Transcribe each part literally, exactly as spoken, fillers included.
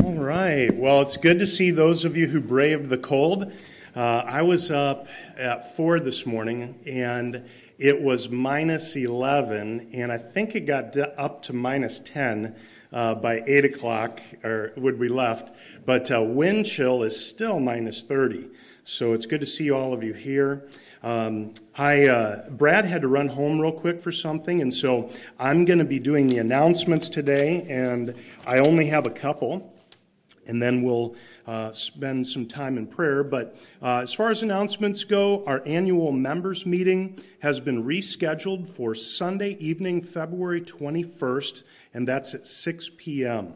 All right. Well, it's good to see those of you who braved the cold. Uh, I was up at four this morning, and it was minus eleven, and I think it got up to minus ten uh, by eight o'clock, or when we left. But uh, wind chill is still minus thirty. So it's good to see all of you here. Um, I uh, Brad had to run home real quick for something, and so I'm going to be doing the announcements today, and I only have a couple, and then we'll uh, spend some time in prayer. But uh, as far as announcements go, our annual members meeting has been rescheduled for Sunday evening, February twenty-first, and that's at six p.m.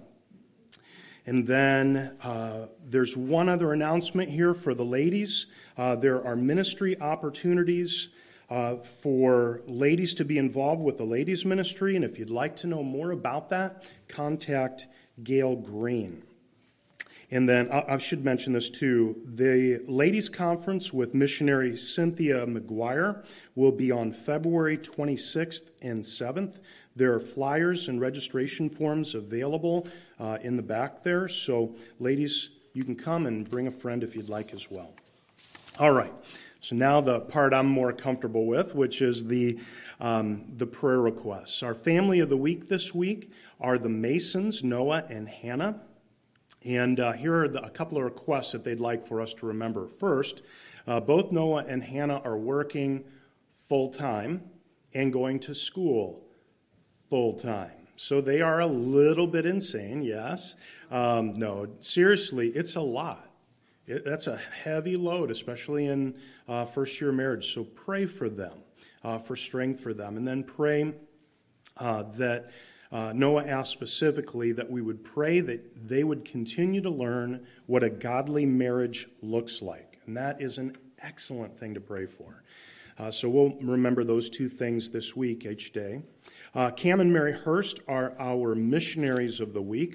And then uh, there's one other announcement here for the ladies. Uh, there are ministry opportunities uh, for ladies to be involved with the ladies' ministry. And if you'd like to know more about that, contact Gail Green. And then I, I should mention this too. The ladies' conference with missionary Cynthia McGuire will be on February twenty-sixth and seventh. There are flyers and registration forms available uh, in the back there. So, ladies, you can come and bring a friend if you'd like as well. All right. So now the part I'm more comfortable with, which is the um, the prayer requests. Our family of the week this week are the Masons, Noah and Hannah. And uh, here are the, a couple of requests that they'd like for us to remember. First, uh, both Noah and Hannah are working full-time and going to school full-time. So they are a little bit insane, yes. Um, no, seriously, it's a lot. It, that's a heavy load, especially in uh, first-year marriage. So pray for them, uh, for strength for them. And then pray uh, that uh, Noah asked specifically that we would pray that they would continue to learn what a godly marriage looks like. And that is an excellent thing to pray for. Uh, so we'll remember those two things this week each day. Uh, Cam and Mary Hurst are our missionaries of the week.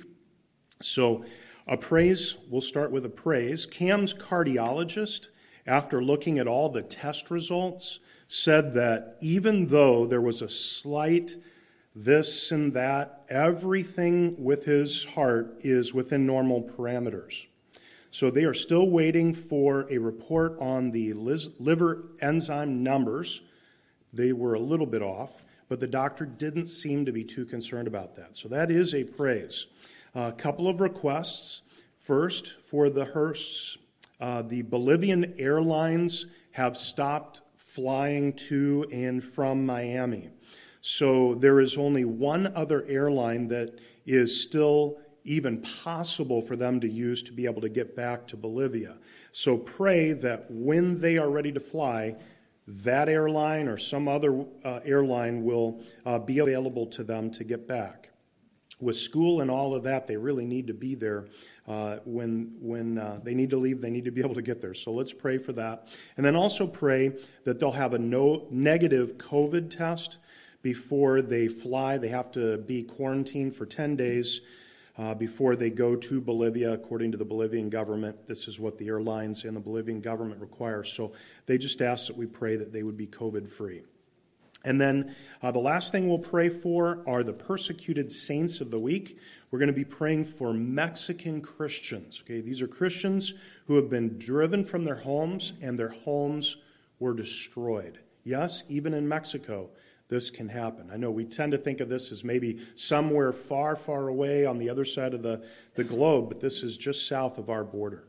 So a praise, we'll start with a praise. Cam's cardiologist, after looking at all the test results, said that even though there was a slight this and that, everything with his heart is within normal parameters. So they are still waiting for a report on the liver enzyme numbers. They were a little bit off, but the doctor didn't seem to be too concerned about that. So that is a praise. A couple of requests. First, for the Hursts, uh, the Bolivian Airlines have stopped flying to and from Miami. So there is only one other airline that is still even possible for them to use to be able to get back to Bolivia. So pray that when they are ready to fly, that airline or some other uh, airline will uh, be available to them to get back. With school and all of that, they really need to be there. Uh, when when uh, they need to leave, they need to be able to get there. So let's pray for that. And then also pray that they'll have a no negative COVID test before they fly. They have to be quarantined for ten days uh, before they go to Bolivia, according to the Bolivian government. This is what the airlines and the Bolivian government require. So they just ask that we pray that they would be COVID-free. And then uh, the last thing we'll pray for are the persecuted saints of the week. We're going to be praying for Mexican Christians. Okay, these are Christians who have been driven from their homes, and their homes were destroyed. Yes, even in Mexico, this can happen. I know we tend to think of this as maybe somewhere far, far away on the other side of the, the globe, but this is just south of our border.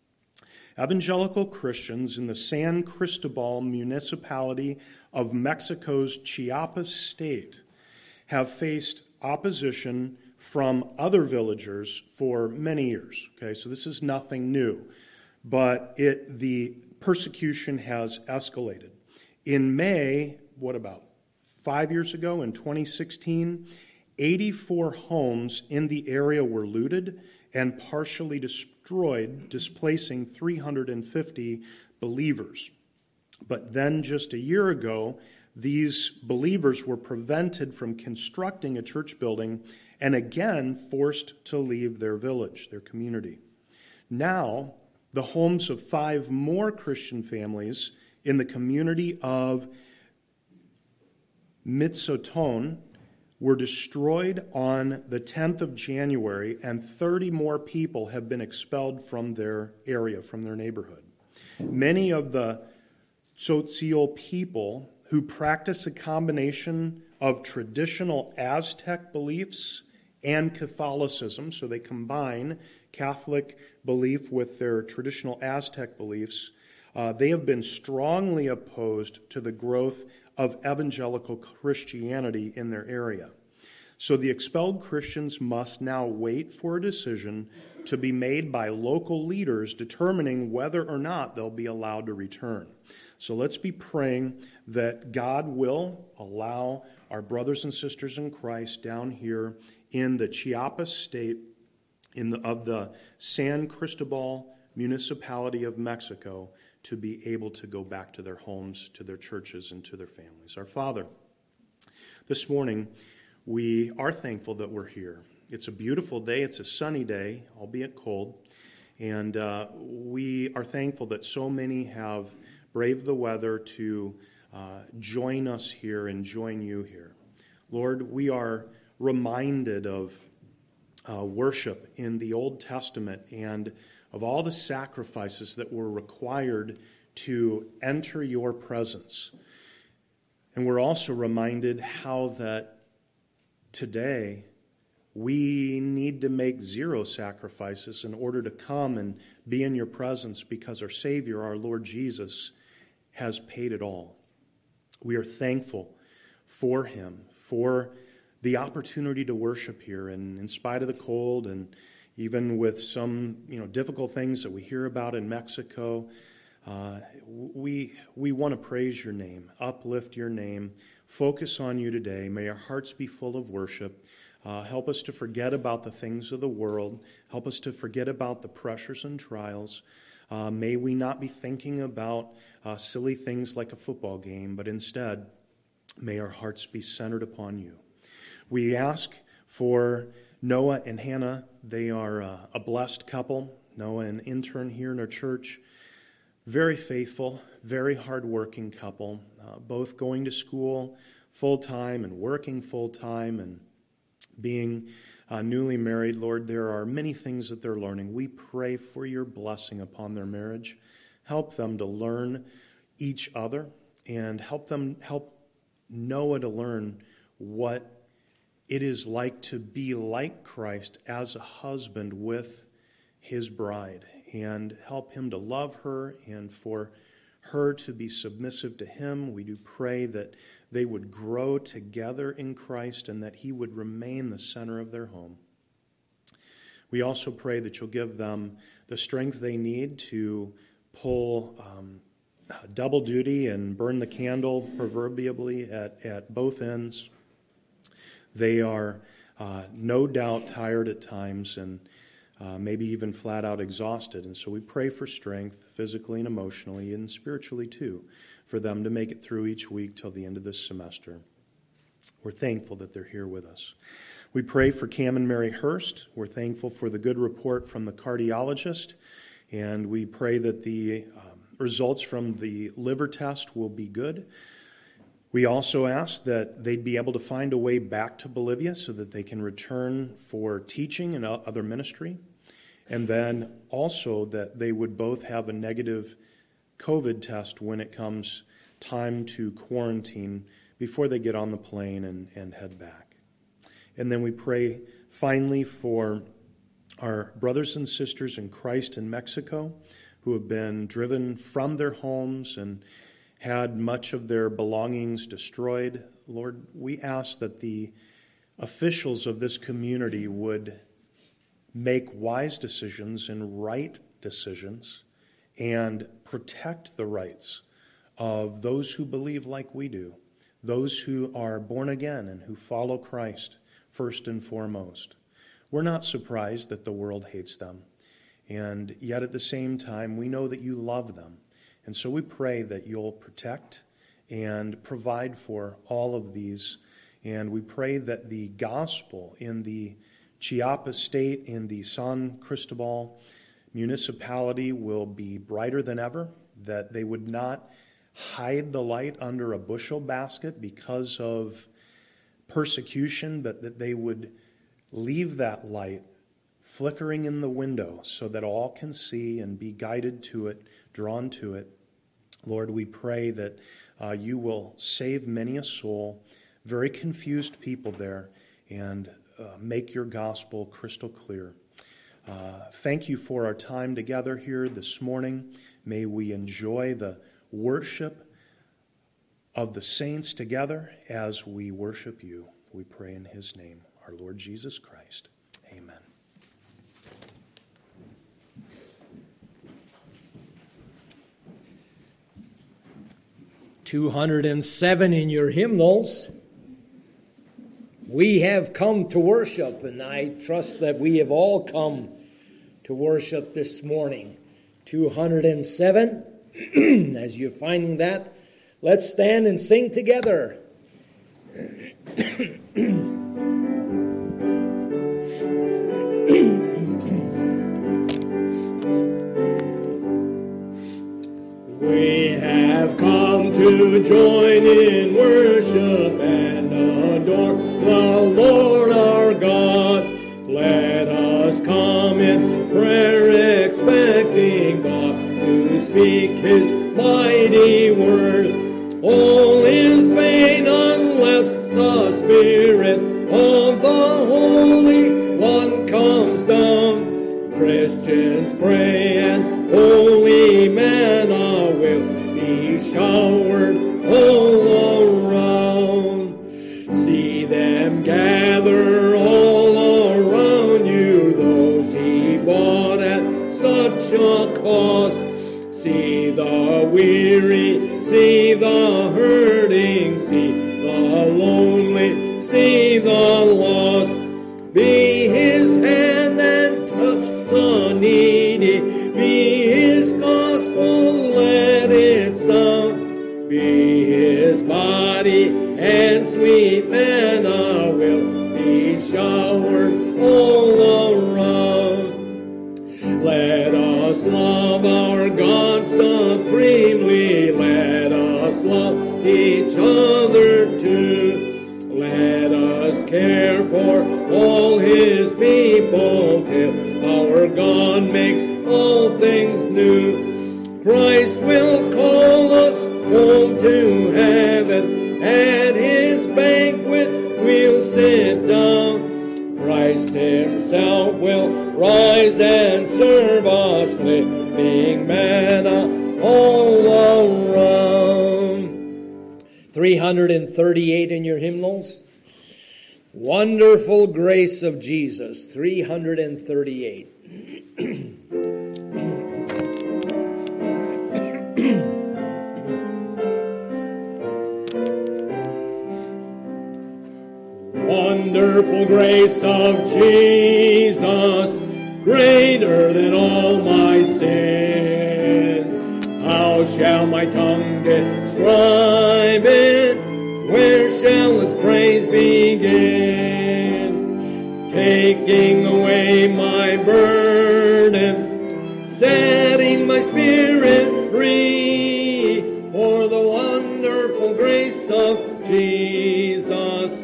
Evangelical Christians in the San Cristobal municipality of Mexico's Chiapas state have faced opposition from other villagers for many years. Okay, so this is nothing new, but it the persecution has escalated. In May, what about five years ago, in twenty sixteen, eighty-four homes in the area were looted and partially destroyed, displacing three hundred fifty believers. But then just a year ago, these believers were prevented from constructing a church building and again forced to leave their village, their community. Now, the homes of five more Christian families in the community of Mitsoton were destroyed on the tenth of January, and thirty more people have been expelled from their area, from their neighborhood. Many of the Tzotzil people who practice a combination of traditional Aztec beliefs and Catholicism, so they combine Catholic belief with their traditional Aztec beliefs, uh, they have been strongly opposed to the growth of evangelical Christianity in their area. So the expelled Christians must now wait for a decision to be made by local leaders determining whether or not they'll be allowed to return. So let's be praying that God will allow our brothers and sisters in Christ down here in the Chiapas state in the, of the San Cristobal municipality of Mexico to be able to go back to their homes, to their churches, and to their families. Our Father, this morning we are thankful that we're here. It's a beautiful day. It's a sunny day, albeit cold. And uh, we are thankful that so many have braved the weather to uh, join us here and join you here. Lord, we are reminded of uh, worship in the Old Testament and of all the sacrifices that were required to enter your presence. And we're also reminded how that today we need to make zero sacrifices in order to come and be in your presence because our Savior, our Lord Jesus, has paid it all. We are thankful for him, for the opportunity to worship here, and in spite of the cold and even with some, you know, difficult things that we hear about in Mexico, uh, we we want to praise your name, uplift your name, focus on you today. May our hearts be full of worship. Uh, help us to forget about the things of the world. Help us to forget about the pressures and trials. Uh, may we not be thinking about uh, silly things like a football game, but instead, may our hearts be centered upon you. We ask for Noah and Hannah. They are uh, a blessed couple. Noah, an intern here in our church, very faithful, very hardworking couple, uh, both going to school full-time and working full-time and being uh, newly married. Lord, there are many things that they're learning. We pray for your blessing upon their marriage. Help them to learn each other and help them help Noah to learn what it is like to be like Christ as a husband with his bride, and help him to love her and for her to be submissive to him. We do pray that they would grow together in Christ and that he would remain the center of their home. We also pray that you'll give them the strength they need to pull um, double duty and burn the candle proverbially at, at both ends. They are uh, no doubt tired at times and uh, maybe even flat out exhausted. And so we pray for strength physically and emotionally and spiritually too for them to make it through each week till the end of this semester. We're thankful that they're here with us. We pray for Cam and Mary Hurst. We're thankful for the good report from the cardiologist. And we pray that the um, results from the liver test will be good. We also ask that they'd be able to find a way back to Bolivia so that they can return for teaching and other ministry. And then also that they would both have a negative COVID test when it comes time to quarantine before they get on the plane and, and head back. And then we pray finally for our brothers and sisters in Christ in Mexico who have been driven from their homes and had much of their belongings destroyed. Lord, we ask that the officials of this community would make wise decisions and right decisions and protect the rights of those who believe like we do, those who are born again and who follow Christ first and foremost. We're not surprised that the world hates them, and yet at the same time, we know that you love them. And so we pray that you'll protect and provide for all of these. And we pray that the gospel in the Chiapas state, in the San Cristobal municipality, will be brighter than ever, that they would not hide the light under a bushel basket because of persecution, but that they would leave that light flickering in the window so that all can see and be guided to it, drawn to it. Lord, we pray that uh, you will save many a soul, very confused people there, and uh, make your gospel crystal clear. Uh, thank you for our time together here this morning. May we enjoy the worship of the saints together as we worship you. We pray in his name, our Lord Jesus Christ. Amen. two hundred seven in your hymnals. We have come to worship, and I trust that we have all come to worship this morning. two hundred seven, as you're finding that, let's stand and sing together. We have come to join in worship and adore the Lord our God. Let us come in prayer expecting God to speak his mighty word. All is vain unless the Spirit of the Holy One comes down. Christians pray and holy manna will be showered all around. See them gather all around you, those he bought at such a cost. See the weary, see the hurting, see the lonely, see the lost. Be his hand and touch the needy, be his gospel, let it sound. Be his body and sweet manna will be showered all around. Let us love our God supremely, let us love each other too. Let us care for all his people till our God makes all things new. Christ will call us home to heaven. At his banquet we'll sit down. Christ himself will rise and serve us, living manna all around. three hundred thirty-eight in your hymnals. Wonderful Grace of Jesus, three hundred thirty-eight. Wonderful grace of Jesus, greater than all my sin. How shall my tongue describe it? Where shall its praise begin? Taking away my burden, setting my spirit free, for the wonderful grace of Jesus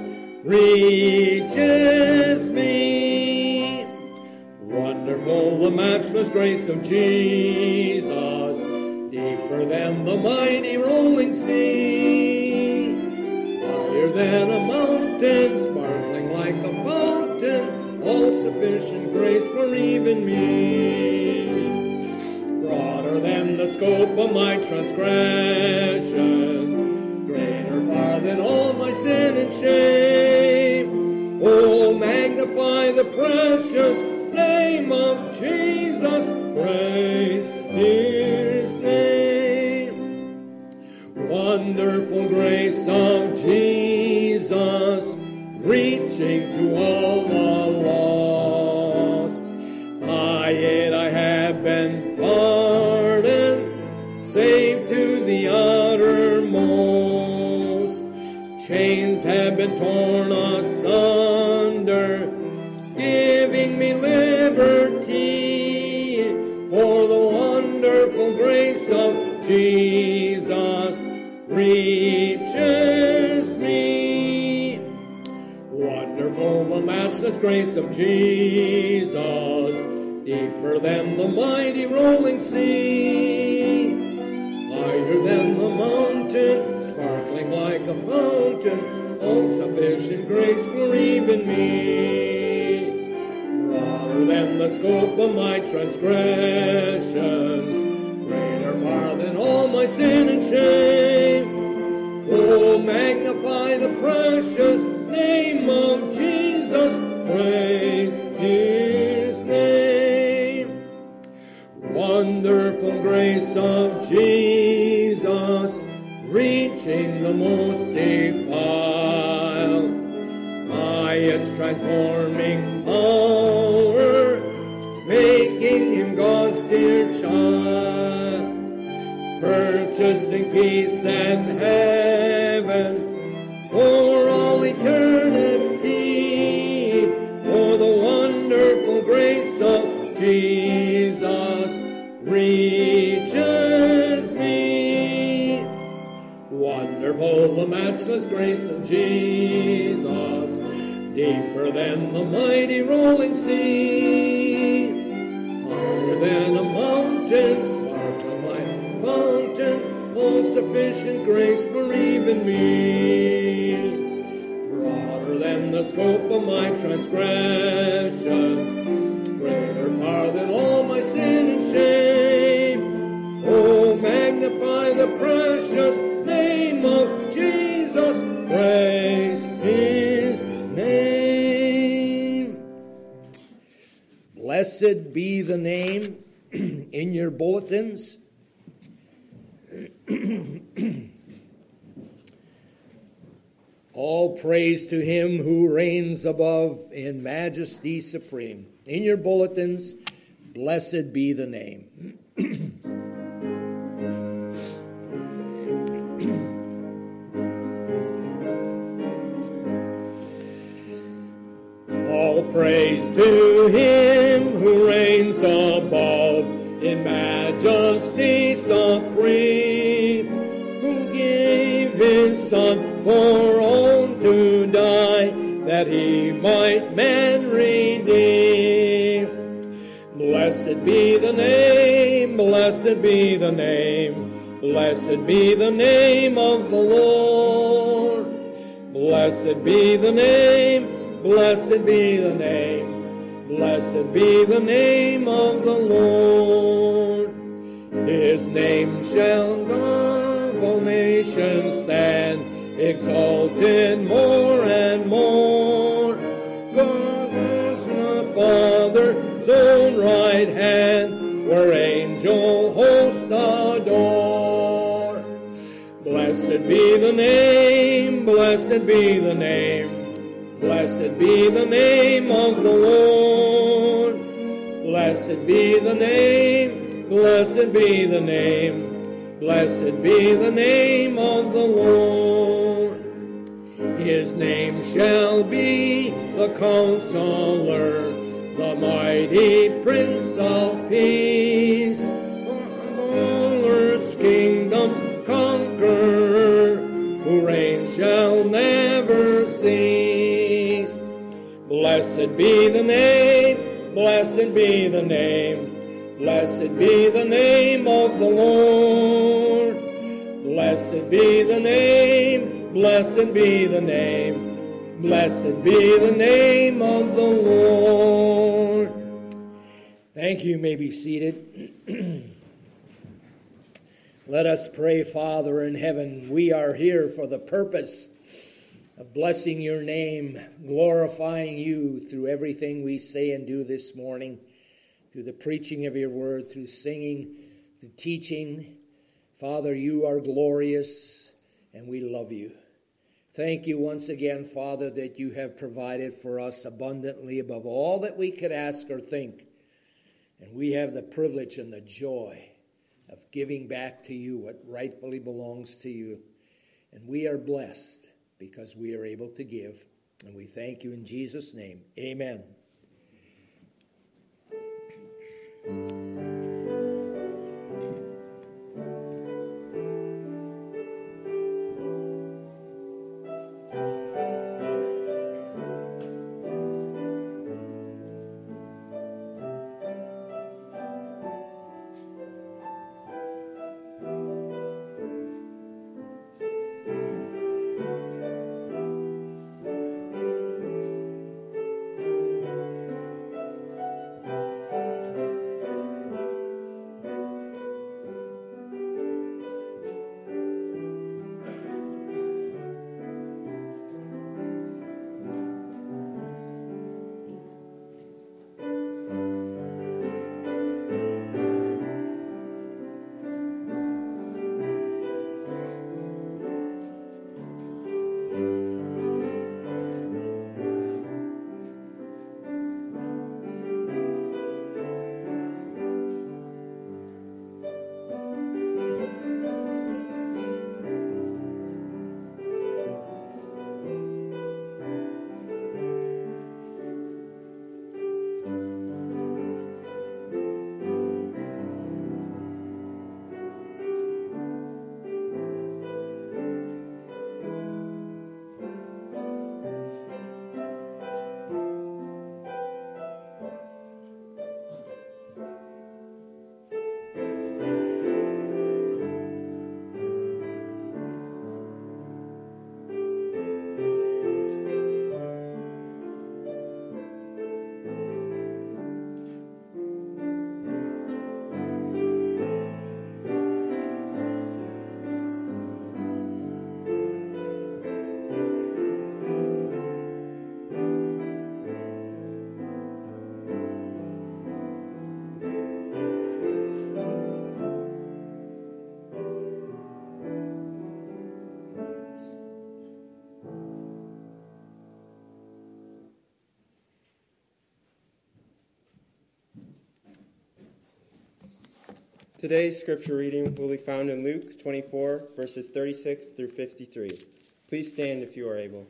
reaches me. Wonderful the matchless grace of Jesus, deeper than the mighty rolling sea, higher than a mountain, sparkling like a fountain, all-sufficient grace for even me. Broader than the scope of my transgressions, greater far than all my sin and shame. Oh, magnify the precious name of Jesus, praise his name. Wonderful grace of Jesus, reaching to all the lost. By it I have been pardoned, saved to the uttermost. Chains have been torn asunder, giving me liberty, for the wonderful grace of Jesus reaches me. grace of Jesus, deeper than the mighty rolling sea, higher than the mountain, sparkling like a fountain, all sufficient grace for even me. Broader than the scope of my transgressions, greater far than all my sin and shame. Oh, magnify the precious name of Jesus, praise His name. Wonderful grace of Jesus, reaching the most defiled, by its transforming power, making him God's dear child, purchasing peace and heaven for all eternity. For the wonderful grace of Jesus reaches me. Wonderful the matchless grace of Jesus, deeper than the mighty rolling sea, higher than a mountain, sparkling like a fountain, all sufficient grace for even me. Broader than the scope of my transgressions, greater far than all my sin and shame. Oh, magnify the precious name of Jesus, praise His name. Blessed be the name in your bulletins. All praise to Him who reigns above in majesty supreme. In your bulletins, blessed be the name. All praise to Him who reigns above in majesty supreme, who gave His Son for all to die, that He might man redeem. Blessed be the name, blessed be the name, blessed be the name of the Lord. Blessed be the name, blessed be the name, blessed be the name of the Lord. His name shall above all nations stand, exalted more and more. God is the Father's own right hand, where angel hosts adore. Blessed be the name, blessed be the name, blessed be the name of the Lord. Blessed be the name, blessed be the name, blessed be the name of the Lord. His name shall be the Counselor, the mighty Prince of Peace, of all earth's kingdoms conqueror, who reigns shall never cease. Blessed be the name, blessed be the name, blessed be the name of the Lord. Blessed be the name, blessed be the name, blessed be the name of the Lord. Thank you. You may be seated. Let us pray. Father in heaven, we are here for the purpose of blessing your name, glorifying you through everything we say and do this morning, through the preaching of your word, through singing, through teaching. Father, you are glorious, and we love you. Thank you once again, Father, that you have provided for us abundantly above all that we could ask or think. And we have the privilege and the joy of giving back to you what rightfully belongs to you. And we are blessed because we are able to give. And we thank you in Jesus' name. Amen. Today's scripture reading will be found in Luke twenty-four, verses thirty-six through fifty-three. Please stand if you are able.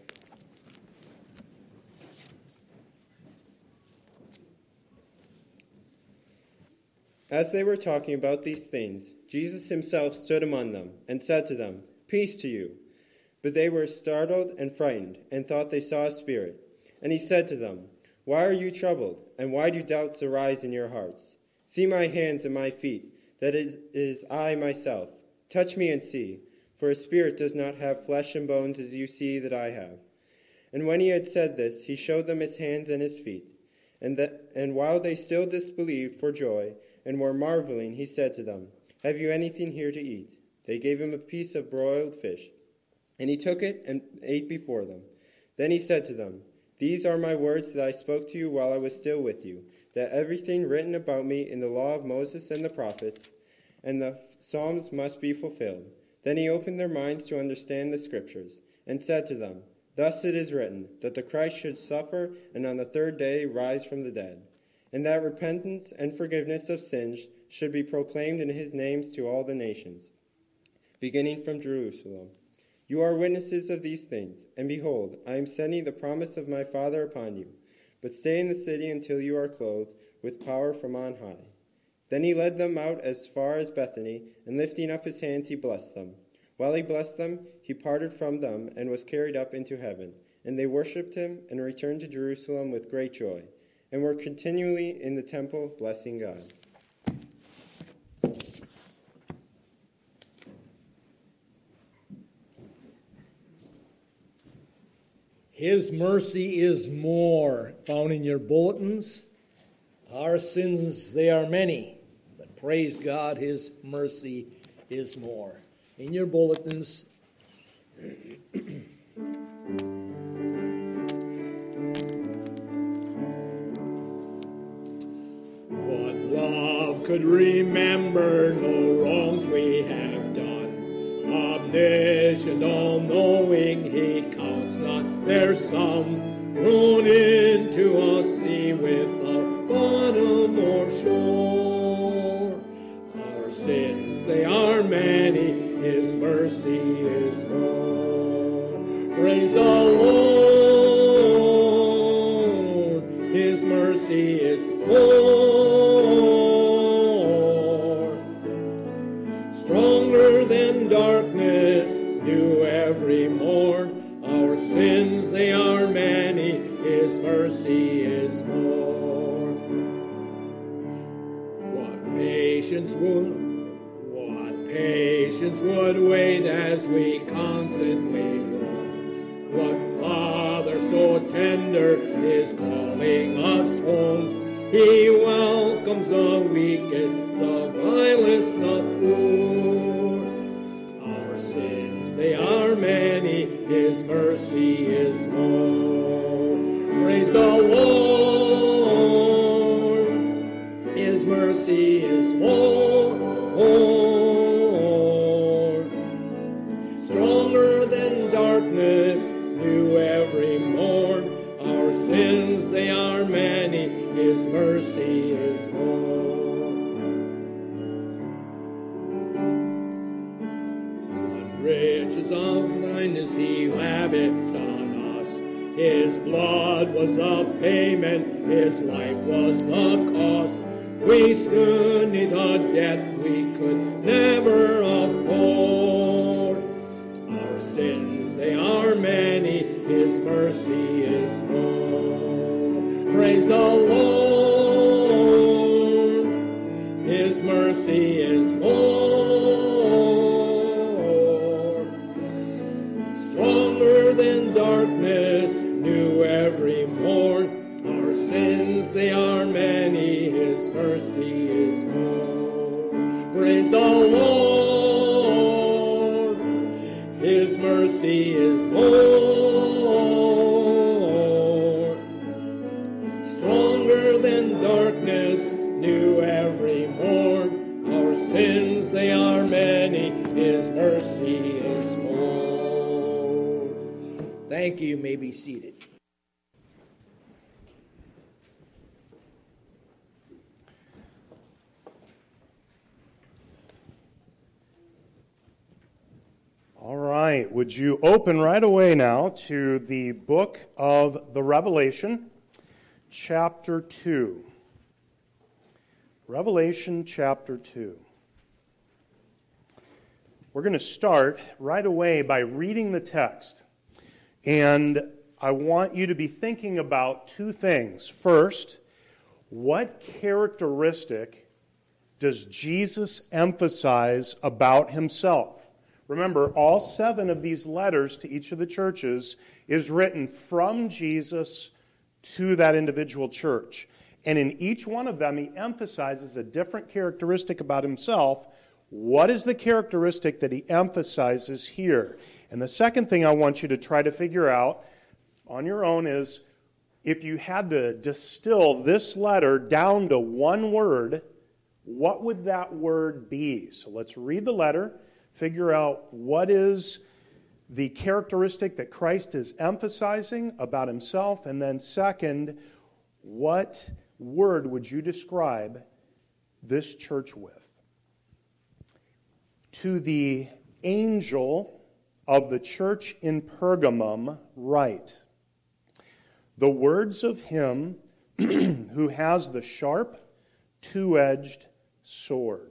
As they were talking about these things, Jesus himself stood among them and said to them, "Peace to you." But they were startled and frightened and thought they saw a spirit. And he said to them, "Why are you troubled, and why do doubts arise in your hearts? See my hands and my feet, that it is I myself. Touch me and see, for a spirit does not have flesh and bones as you see that I have." And when he had said this, he showed them his hands and his feet. And, that, and while they still disbelieved for joy and were marveling, he said to them, "Have you anything here to eat?" They gave him a piece of broiled fish, and he took it and ate before them. Then he said to them, "These are my words that I spoke to you while I was still with you, that everything written about me in the law of Moses and the prophets and the Psalms must be fulfilled." Then he opened their minds to understand the scriptures, and said to them, "Thus it is written, that the Christ should suffer and on the third day rise from the dead, and that repentance and forgiveness of sins should be proclaimed in his name to all the nations, beginning from Jerusalem. You are witnesses of these things, and behold, I am sending the promise of my Father upon you. But stay in the city until you are clothed with power from on high." Then he led them out as far as Bethany, and lifting up his hands he blessed them. While he blessed them, he parted from them and was carried up into heaven. And they worshipped him and returned to Jerusalem with great joy, and were continually in the temple blessing God. His mercy is more, found in your bulletins. Our sins, they are many, but praise God, his mercy is more. In your bulletins, what love could remember no wrongs we have done. Omniscient, all-knowing, he counts not their sum. Thrown into a sea without bottom or shore. Our sins, they are many, his mercy is more. Praise the Lord, his mercy is more. Stronger than darkness, new every morn. Our sins, they are many, his mercy is more. What patience would, what patience would wait as we constantly long. What Father so tender is calling us home. He welcomes the weakest, the vilest, the poor. Our sins, they are many, his mercy is more. Praise the Lord, his mercy is more. Stronger than darkness, new every morn. Our sins, they are many, his mercy is more. What riches of kindness he lavished on us. His blood was the payment, his life was the cost. We stood neath a debt we could never afford. Our sins, they are many, his mercy is more. Praise the Lord, his mercy is more. Stronger than darkness, new every morn. Our sins, they are many, his mercy is more. Praise the Lord, his mercy is more. Stronger than darkness, new every morn. Our sins, they are many, his mercy is more. Thank you. You may be seated. right, would you open right away now to the book of the Revelation, chapter two. Revelation chapter two. We're going to start right away by reading the text. And I want you to be thinking about two things. First, what characteristic does Jesus emphasize about himself? Remember, all seven of these letters to each of the churches is written from Jesus to that individual church. And in each one of them, he emphasizes a different characteristic about himself. What is the characteristic that he emphasizes here? And the second thing I want you to try to figure out on your own is, if you had to distill this letter down to one word, what would that word be? So let's read the letter. Figure out what is the characteristic that Christ is emphasizing about himself. And then second, what word would you describe this church with? To the angel of the church in Pergamum write, the words of him who has the sharp, two-edged sword.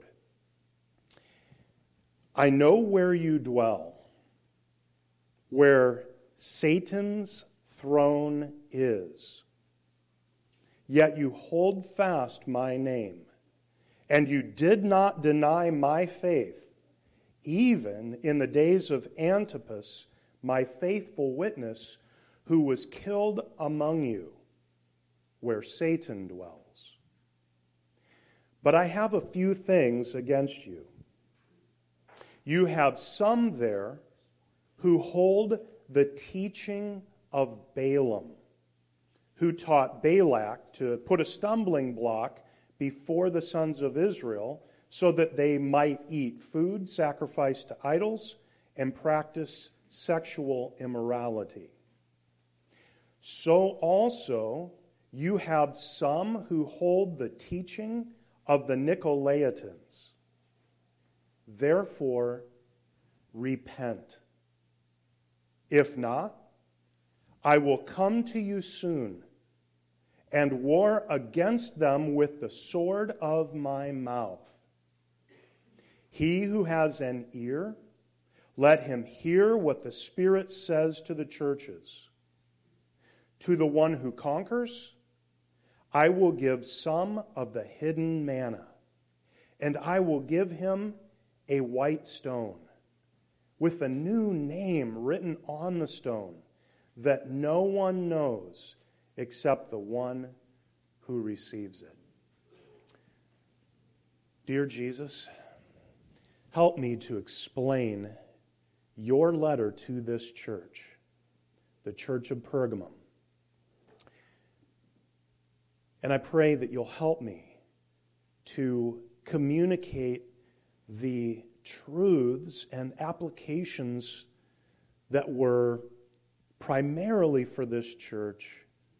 I know where you dwell, where Satan's throne is. Yet you hold fast my name, and you did not deny my faith, even in the days of Antipas, my faithful witness, who was killed among you, where Satan dwells. But I have a few things against you. You have some there who hold the teaching of Balaam, who taught Balak to put a stumbling block before the sons of Israel so that they might eat food sacrificed to idols and practice sexual immorality. So also you have some who hold the teaching of the Nicolaitans. Therefore, repent. If not, I will come to you soon and war against them with the sword of my mouth. He who has an ear, let him hear what the Spirit says to the churches. To the one who conquers, I will give some of the hidden manna, and I will give him a white stone with a new name written on the stone that no one knows except the one who receives it. Dear Jesus, help me to explain your letter to this church, the church of Pergamum. And I pray that you'll help me to communicate the truths and applications that were primarily for this church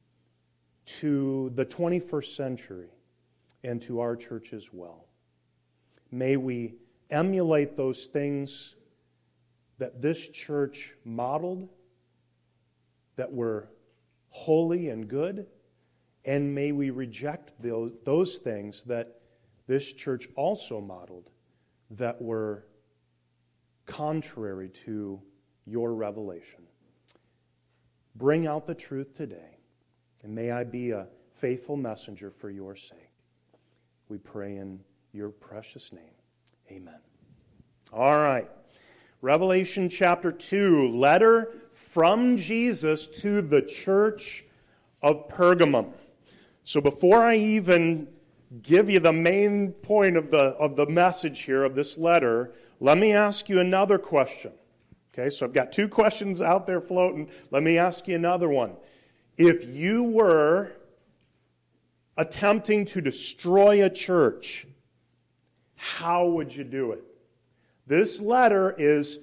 to the twenty-first century and to our church as well. May we emulate those things that this church modeled that were holy and good, and may we reject those, those things that this church also modeled that were contrary to your revelation. Bring out the truth today, and may I be a faithful messenger for your sake. We pray in your precious name. Amen. All right. Revelation chapter two, letter from Jesus to the church of Pergamum. So before I even give you the main point of the of the message here of this letter, let me ask you another question. Okay, so I've got two questions out there floating. Let me ask you another one. If you were attempting to destroy a church, how would you do it? This letter is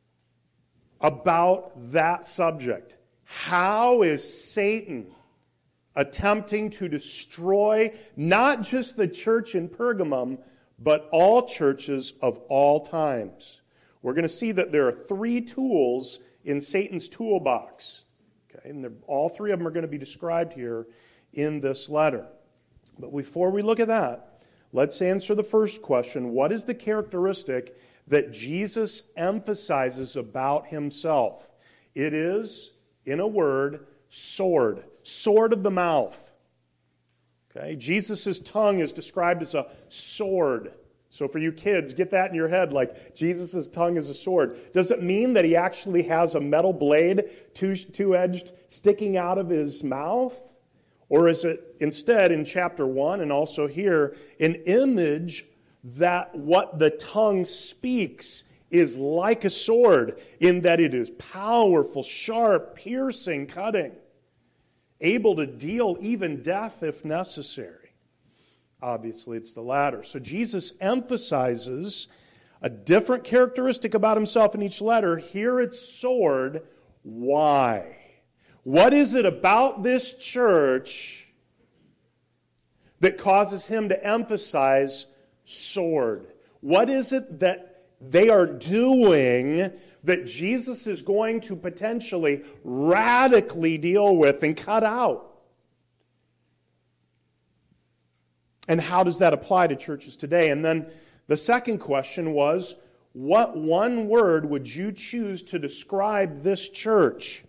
about that subject. How is Satan attempting to destroy not just the church in Pergamum, but all churches of all times? we're going to see that there are three tools in Satan's toolbox. Okay, and all three of them are going to be described here in this letter. But before we look at that, let's answer the first question. What is the characteristic that Jesus emphasizes about himself? It is, in a word, sword. Sword of the mouth. Okay, Jesus' tongue is described as a sword. So for you kids, get that in your head, like Jesus' tongue is a sword. Does it mean that he actually has a metal blade, two, two-edged, sticking out of his mouth? Or is it instead, in chapter one and also here, an image that what the tongue speaks is like a sword, in that it is powerful, sharp, piercing, cutting, able to deal even death if necessary? Obviously, it's the latter. So Jesus emphasizes a different characteristic about himself in each letter. Here it's sword. Why? What is it about this church that causes him to emphasize sword? What is it that they are doing that Jesus is going to potentially radically deal with and cut out? And how does that apply to churches today? And then the second question was, what one word would you choose to describe this church?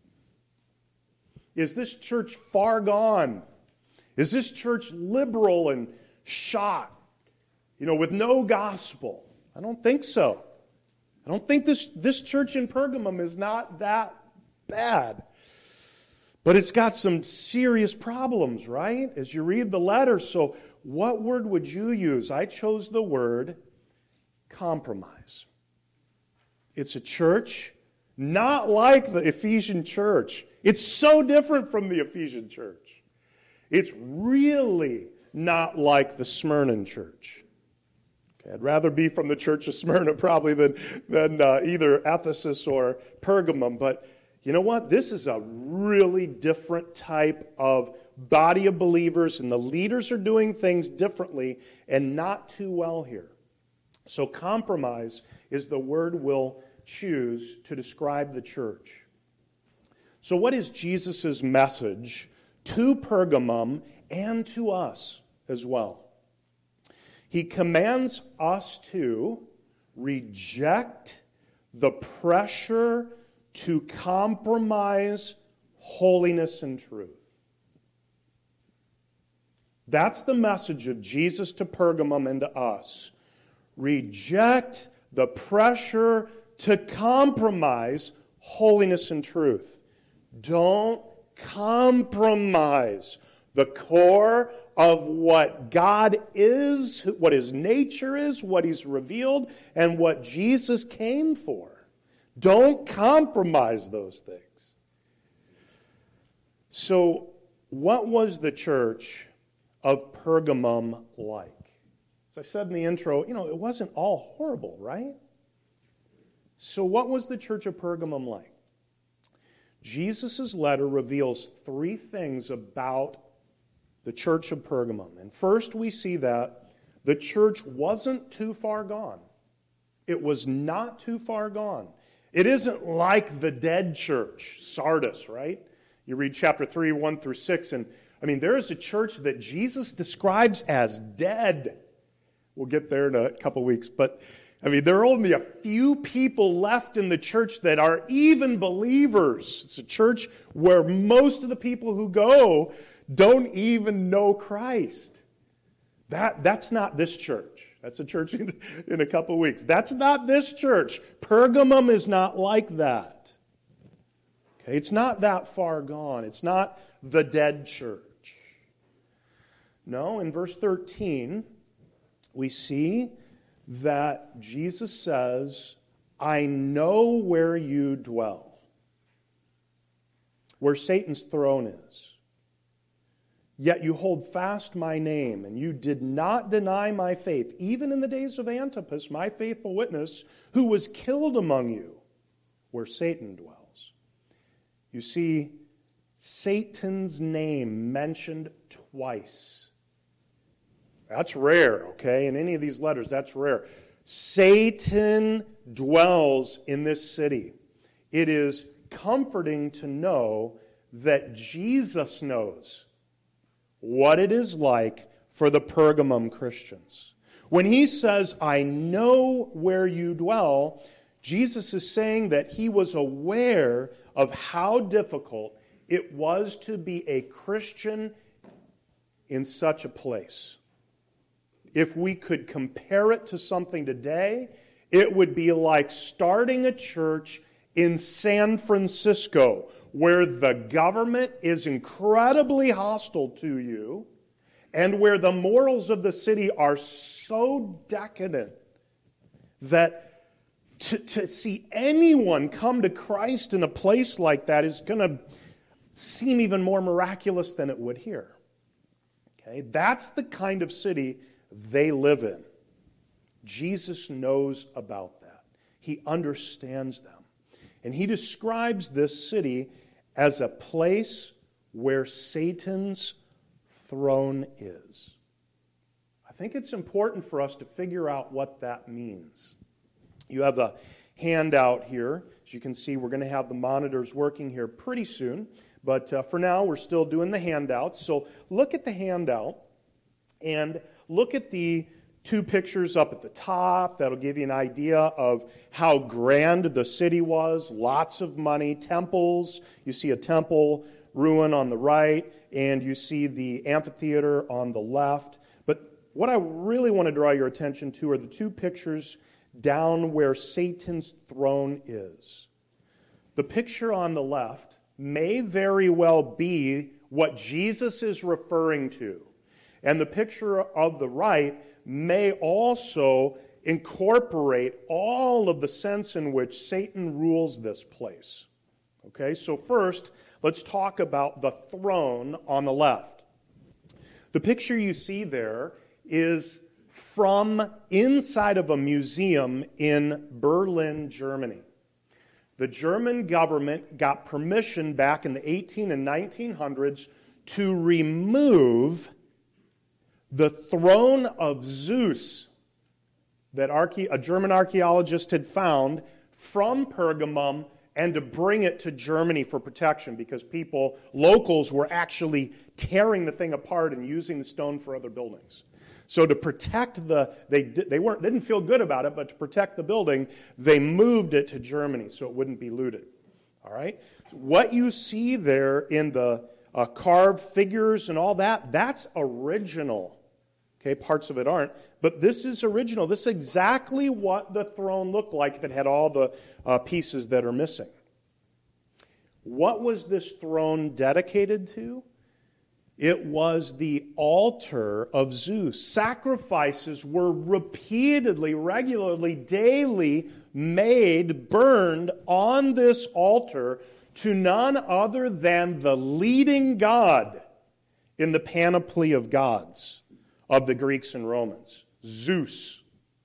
Is this church far gone? Is this church liberal and shot, you know, with no gospel? I don't think so. I don't think this, this church in Pergamum is not that bad. But it's got some serious problems, right? As you read the letter. So what word would you use? I chose the word compromise. It's a church not like the Ephesian church. It's so different from the Ephesian church. It's really not like the Smyrna church. Okay, I'd rather be from the church of Smyrna probably than, than uh, either Ephesus or Pergamum. But you know what? This is a really different type of body of believers, and the leaders are doing things differently and not too well here. So compromise is the word we'll choose to describe the church. So what is Jesus' message to Pergamum and to us as well? He commands us to reject the pressure to compromise holiness and truth. That's the message of Jesus to Pergamum and to us. Reject the pressure to compromise holiness and truth. Don't compromise the core of what God is, what His nature is, what He's revealed, and what Jesus came for. Don't compromise those things. So, what was the church of Pergamum like? As I said in the intro, you know, it wasn't all horrible, right? So what was the church of Pergamum like? Jesus' letter reveals three things about the church of Pergamum. And first we see that the church wasn't too far gone. It was not too far gone. It isn't like the dead church, Sardis, right? You read chapter three, one through six, and I mean, there is a church that Jesus describes as dead. We'll get there in a couple weeks, but I mean, there are only a few people left in the church that are even believers. It's a church where most of the people who go don't even know Christ. That, that's not this church. That's a church in, in a couple weeks. That's not this church. Pergamum is not like that. Okay, it's not that far gone. It's not the dead church. No, in verse thirteen, we see that Jesus says, I know where you dwell, where Satan's throne is. Yet you hold fast my name, and you did not deny my faith, even in the days of Antipas, my faithful witness, who was killed among you, where Satan dwells. You see, Satan's name mentioned twice. That's rare, okay? In any of these letters, that's rare. Satan dwells in this city. It is comforting to know that Jesus knows what it is like for the Pergamum Christians. When he says, I know where you dwell, Jesus is saying that he was aware of how difficult it was to be a Christian in such a place. If we could compare it to something today, it would be like starting a church in San Francisco, where the government is incredibly hostile to you, and where the morals of the city are so decadent that to, to see anyone come to Christ in a place like that is going to seem even more miraculous than it would here. Okay, that's the kind of city they live in. Jesus knows about that. He understands them. And he describes this city as a place where Satan's throne is. I think it's important for us to figure out what that means. You have a handout here. As you can see, we're going to have the monitors working here pretty soon. But uh, for now, we're still doing the handouts. So look at the handout and look at the two pictures up at the top. That'll give you an idea of how grand the city was. Lots of money, temples. You see a temple ruin on the right, and you see the amphitheater on the left. But what I really want to draw your attention to are the two pictures down where Satan's throne is. The picture on the left may very well be what Jesus is referring to. And the picture of the right may also incorporate all of the sense in which Satan rules this place. Okay, so first, let's talk about the throne on the left. The picture you see there is from inside of a museum in Berlin, Germany. The German government got permission back in the eighteen and nineteen hundreds to remove the throne of Zeus that archae- a German archaeologist had found from Pergamum and to bring it to Germany for protection because people, locals, were actually tearing the thing apart and using the stone for other buildings. So to protect the, they they weren't didn't feel good about it, but to protect the building, they moved it to Germany so it wouldn't be looted. All right? What you see there in the uh, carved figures and all that, that's original. Okay, parts of it aren't, but this is original. This is exactly what the throne looked like if it had all the uh, pieces that are missing. What was this throne dedicated to? It was the altar of Zeus. Sacrifices were repeatedly, regularly, daily made, burned on this altar to none other than the leading god in the panoply of gods of the Greeks and Romans, Zeus.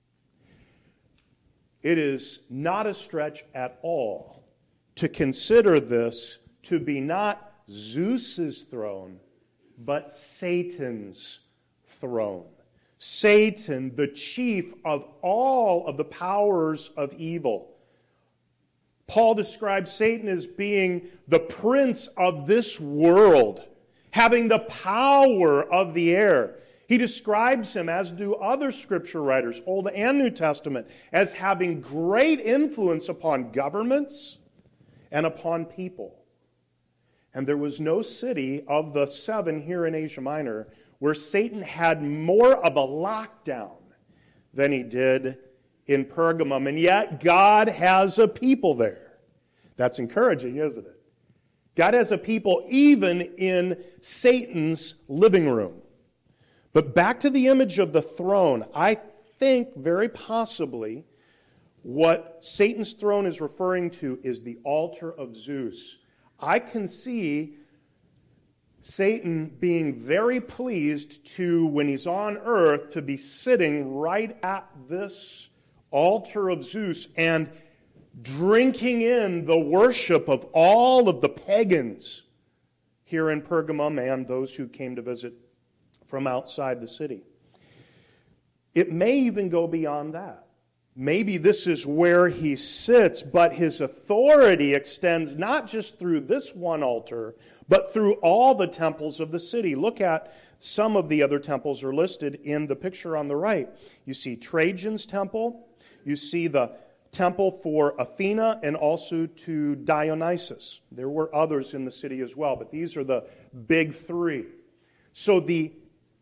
It is not a stretch at all to consider this to be not Zeus's throne, but Satan's throne. Satan, the chief of all of the powers of evil. Paul describes Satan as being the prince of this world, having the power of the air. He describes him, as do other scripture writers, Old and New Testament, as having great influence upon governments and upon people. And there was no city of the seven here in Asia Minor where Satan had more of a lockdown than he did in Pergamum. And yet God has a people there. That's encouraging, isn't it? God has a people even in Satan's living room. But back to the image of the throne, I think very possibly what Satan's throne is referring to is the altar of Zeus. I can see Satan being very pleased to, when he's on earth, to be sitting right at this altar of Zeus and drinking in the worship of all of the pagans here in Pergamum and those who came to visit from outside the city. It may even go beyond that. maybe this is where he sits, but his authority extends not just through this one altar, but through all the temples of the city. Look at some of the other temples are listed in the picture on the right. You see Trajan's temple, you see the temple for Athena, and also to Dionysus. There were others in the city as well, but these are the big three. So the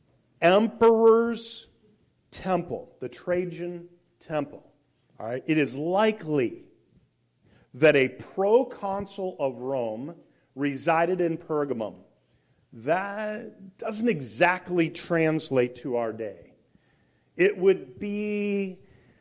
emperor's temple, the Trajan temple, all right, it is likely that a proconsul of Rome resided in Pergamum. That doesn't exactly translate to our day. It would be,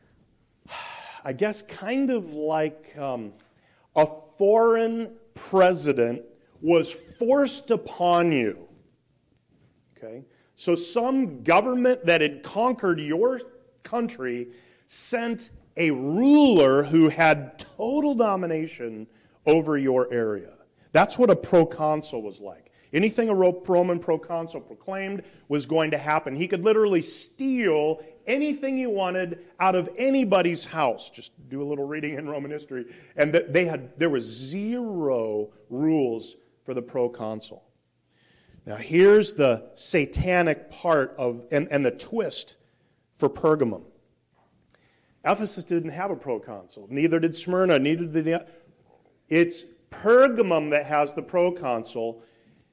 I guess, kind of like um, a foreign president was forced upon you. Okay? So some government that had conquered your country sent a ruler who had total domination over your area. That's what a proconsul was like. Anything a Roman proconsul proclaimed was going to happen. He could literally steal anything he wanted out of anybody's house. Just do a little reading in Roman history. And they had there was zero rules for the proconsul. Now here's the satanic part of and, and the twist for Pergamum. Ephesus didn't have a proconsul. Neither did Smyrna. Neither did the. It's Pergamum that has the proconsul.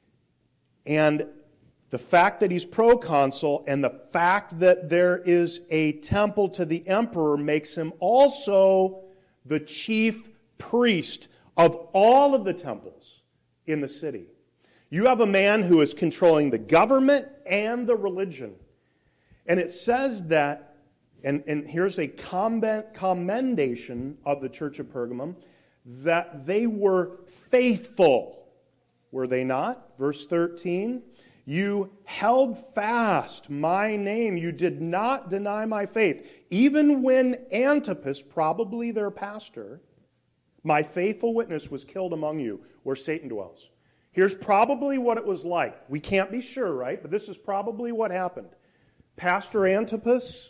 And the fact that he's proconsul and the fact that there is a temple to the emperor makes him also the chief priest of all of the temples in the city. You have a man who is controlling the government and the religion. And it says that, and, and here's a commendation of the church of Pergamum, that they were faithful. Were they not? Verse thirteen, you held fast my name. You did not deny my faith. Even when Antipas, probably their pastor, my faithful witness, was killed among you, where Satan dwells. Here's probably what it was like. We can't be sure, right? But this is probably what happened. Pastor Antipas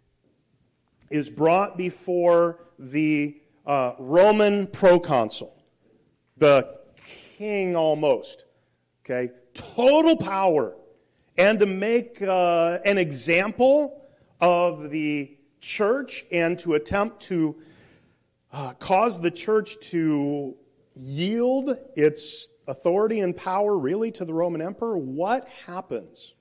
is brought before the uh, Roman proconsul, the king almost, okay? Total power. And to make uh, an example of the church and to attempt to uh, cause the church to yield its authority and power really to the Roman emperor, what happens?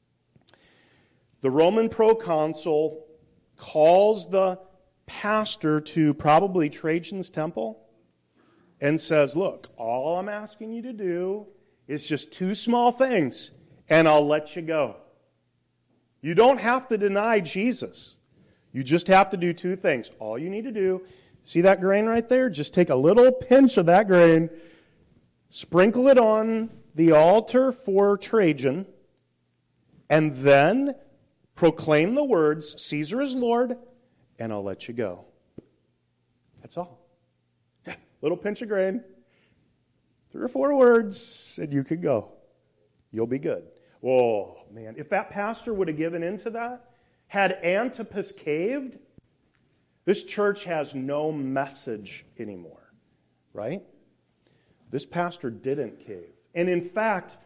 The Roman proconsul calls the pastor to probably Trajan's temple and says, look, all I'm asking you to do is just two small things, and I'll let you go. You don't have to deny Jesus. You just have to do two things. All you need to do, see that grain right there? Just take a little pinch of that grain, sprinkle it on the altar for Trajan, and then proclaim the words, Caesar is Lord, and I'll let you go. That's all. Little pinch of grain, three or four words, and you can go. You'll be good. Oh, man. If that pastor would have given in to that, had Antipas caved, this church has no message anymore, right? This pastor didn't cave. And in fact,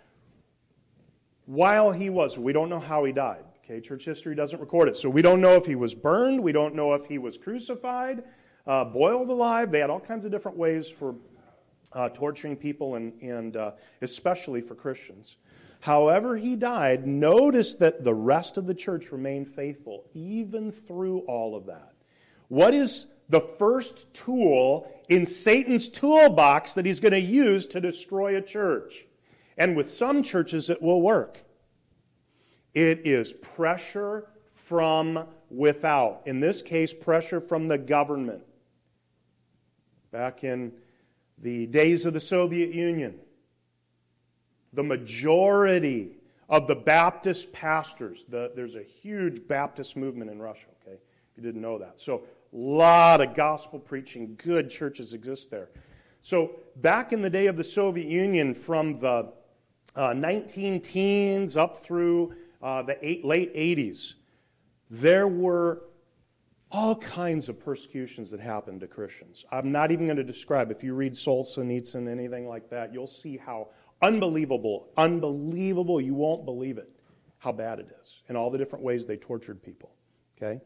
while he was, we don't know how he died. Okay, church history doesn't record it. So we don't know if he was burned. We don't know if he was crucified. Uh, boiled alive. They had all kinds of different ways for uh, torturing people, and, and uh, especially for Christians. However he died, notice that the rest of the church remained faithful, even through all of that. What is the first tool in Satan's toolbox that he's going to use to destroy a church? And with some churches it will work. It is pressure from without. In this case, pressure from the government. Back in the days of the Soviet Union, the majority of the Baptist pastors, the, there's a huge Baptist movement in Russia, okay? If you didn't know that. So a lot of gospel preaching, good churches exist there. So back in the day of the Soviet Union, from the uh, nineteen teens up through uh, the eight, late eighties, there were all kinds of persecutions that happened to Christians. I'm not even going to describe. If you read Solzhenitsyn, anything like that, you'll see how unbelievable, unbelievable, you won't believe it, how bad it is, and all the different ways they tortured people. Okay?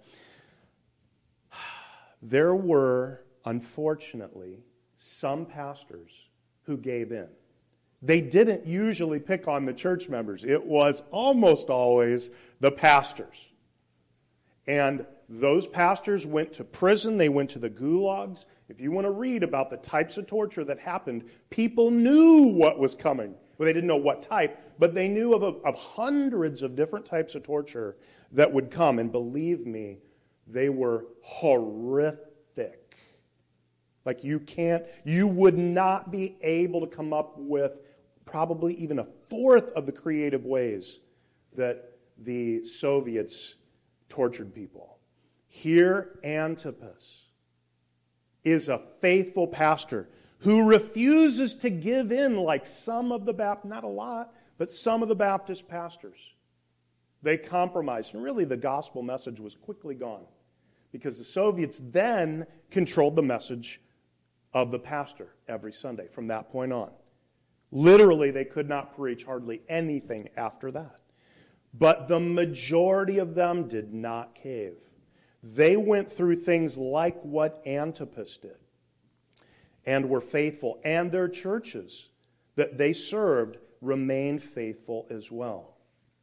There were, unfortunately, some pastors who gave in. They didn't usually pick on the church members. It was almost always the pastors. And those pastors went to prison. They went to the gulags. If you want to read about the types of torture that happened, people knew what was coming. Well, they didn't know what type, but they knew of, a, of hundreds of different types of torture that would come. And believe me, they were horrific. Like you can't, you would not be able to come up with probably even a fourth of the creative ways that the Soviets tortured people. Here, Antipas is a faithful pastor who refuses to give in like some of the Baptist, not a lot, but some of the Baptist pastors. They compromised, and really the gospel message was quickly gone because the Soviets then controlled the message of the pastor every Sunday from that point on. Literally, they could not preach hardly anything after that. But the majority of them did not cave. They went through things like what Antipas did and were faithful. And their churches that they served remained faithful as well.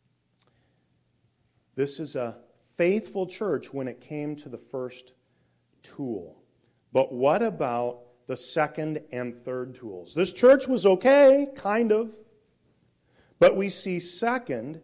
This is a faithful church when it came to the first tool. But what about the second and third tools? This church was okay, kind of. But we see second